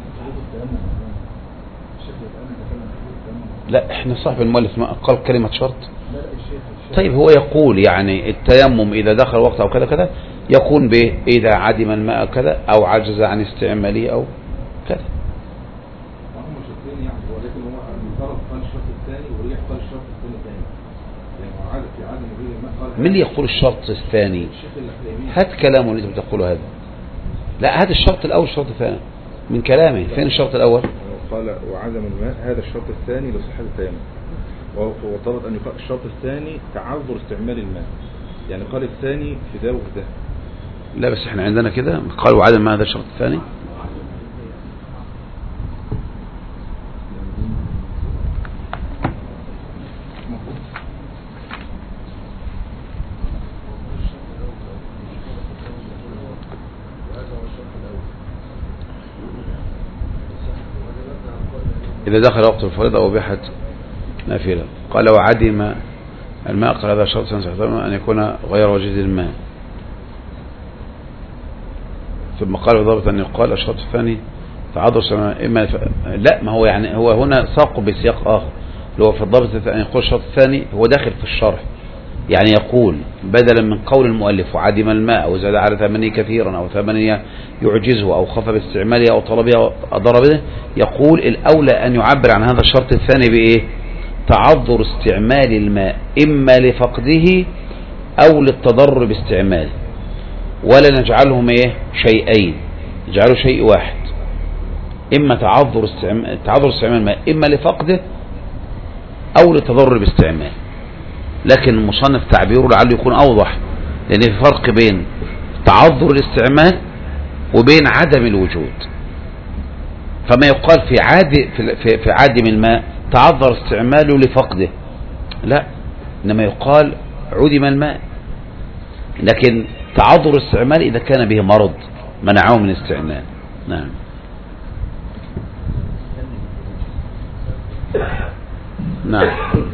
لا، احنا صاحب المؤلف ما قال كلمة شرط. طيب هو يقول يعني التيمم إذا دخل وقت أو كذا كذا يكون به إذا عدم الماء كذا أو عجز عن استعماله أو كذا. هم شرطين يعني، ولكن هو المفترض قال الشرط الثاني وريح قال الشرط الثاني ثاني، يعني عادة في عدم وجود الماء قال. من اللي يقول الشرط الثاني؟ الشيخ الأحلامي. هات كلامه اللي انت بتقوله هذا. لا، هات الشرط الأول الشرط الثاني من كلامه. فين الشرط الأول؟ قال وعدم الماء هذا الشرط الثاني لصحة التيمم، وطلب أن يقال الشرط الثاني تعذر استعمال الماء، يعني قال الثاني في ده وفي ده. لا بس احنا عندنا كده قال وعدم ما هذا الشرط الثاني. إذا دخل وقت الفريضة أو أبيحت نافلة. قال وعدم الماء، قال هذا شرط أن يكون غير وجيد الماء. ثم قال بضابط أن يقال الشرط الثاني تعذر السماء إما لا، ما هو يعني هو هنا ساق بسياق آخر اللي هو في الضابط أن يقول الشرط الثاني هو داخل في الشرح، يعني يقول بدلا من قول المؤلف وعدم الماء أو زاد على ثمنه كثيرا أو ثمنه يعجزه أو خف باستعماله أو طلبه أو أضر به، يقول الأولى أن يعبر عن هذا الشرط الثاني بإيه؟ تعذر استعمال الماء إما لفقده أو للتضرر باستعماله، ولا نجعلهم إيه؟ شيئين، نجعله شيء واحد، إما تعذر استعمال الماء إما لفقده أو للتضرر باستعماله. لكن المصنف تعبيره لعله يكون أوضح، لأن في فرق بين تعذر الاستعمال وبين عدم الوجود. فما يقال في عدم الماء تعذر استعماله لفقده، لا، إنما يقال عدم الماء. لكن تعذر الاستعمال إذا كان به مرض منعه من استعمال. نعم. نعم.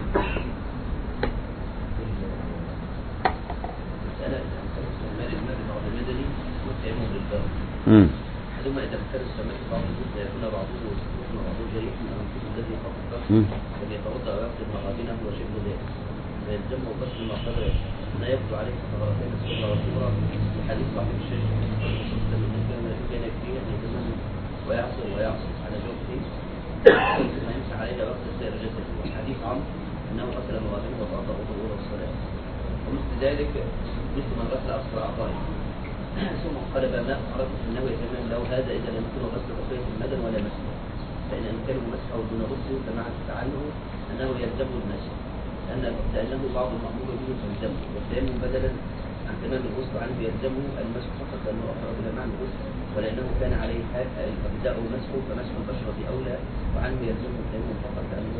أحدهما إذا كان السماء بعض الجزء يكون بعضه ويكون بعضه جريح من أنفس الذي يخاف الضغط لم يتوضأ ويغسل مغابنه وشبه ذلك، فيلزمه غسل ما قدر ما يبدو عليه الثغرتين الصغرى والكبرى وحديث صاحب الشيخ من كان يكفيه أن يتمم ويعصر على جوفه ثم يمسح عليها وقت سائر جسده، والحديث عنه أنه غسل مغابنه وتوضأ وضوء الصلاة، ومثل ذلك مثل من غسل أصغر أعضائه ثم قلب ماء عرفت انه يتمام له هذا اذا لم يكن غسل بقيه المدن ولا مسحه، فان امكانه مسحه دون غسل فمع عنه انه يلزمه المسح لانه بعض المامور به يلزمه، والتيمم بدلا عن تمام الغسل عنه يلزمه المسح فقط لانه اقرب الى معنى الغسل، ولانه كان عليه ابداء مسحه فمسح البشره اولى، وعنه يلزمه التيمم فقط لانه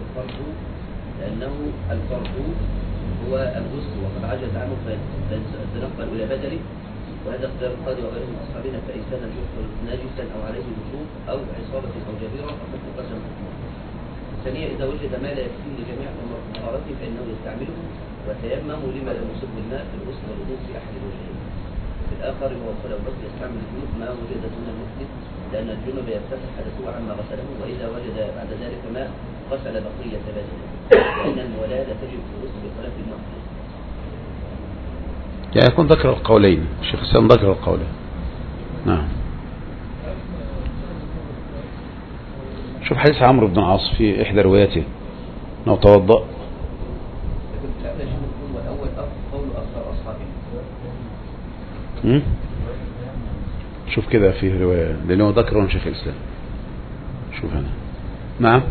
الفرض هو الغسل وقد عجز عنه فيتنقل الى بدله، وهذا اختيار القاضي وغيره من اصحابنا، فان كان الجحر ناجسا او عليه وجوب او عصابه او جبيره فقد قسم حكمه. ثانيا اذا وجد ما لا يكفيه لجميع طهارته فانه يستعمله ويتيمم لما لم يصب الماء في الغسل والوضوء في احد الوجهين. في الاخر هو قال الغسل يستعمل الجنوب ما وجد دون المحدث لان الجنوب يرتفع حدثه عما غسله، واذا وجد بعد ذلك ماء غسل بقيه بدنه، لان المولاه لا تجب في الغسل بخلاف المحدث. يعني يكون ذكر القولين، الشيخ الإسلام ذكر القولين. نعم. شوف حديث عمرو بن العاص في إحدى رواياته أنه توضأ. شوف كده فيه رواية لأنه ذكره شيخ الإسلام. شوف هنا. نعم.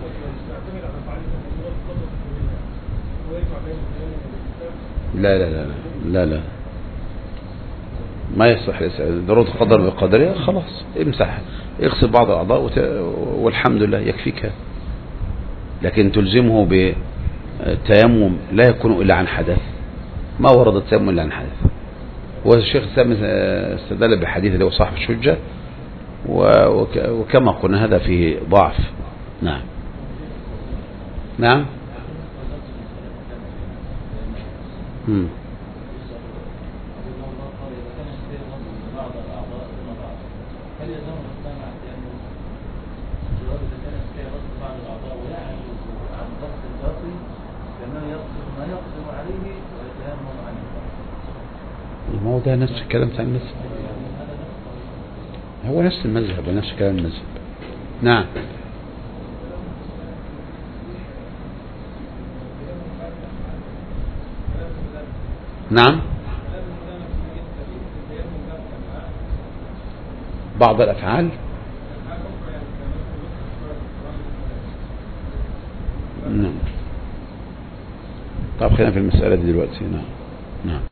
لا لا لا لا لا ما يصح ضرورة قدر بقدرها، خلاص امسح اغسل بعض الأعضاء والحمد لله يكفيك. لكن تلزمه بتيمم لا يكون إلا عن حدث، ما ورد التيمم إلا عن حدث. والشيخ الإسلام استدل بحديث اللي هو صاحب الشجة، وكما قلنا هذا فيه ضعف. نعم. نعم. ما هو ده نفس الكلام بتاع المذهب، هو نفس المذهب ونفس كلام المذهب. نعم. نعم. بعض الأفعال. نعم. طب خلينا في المسألة دي دلوقتي. نعم. نعم.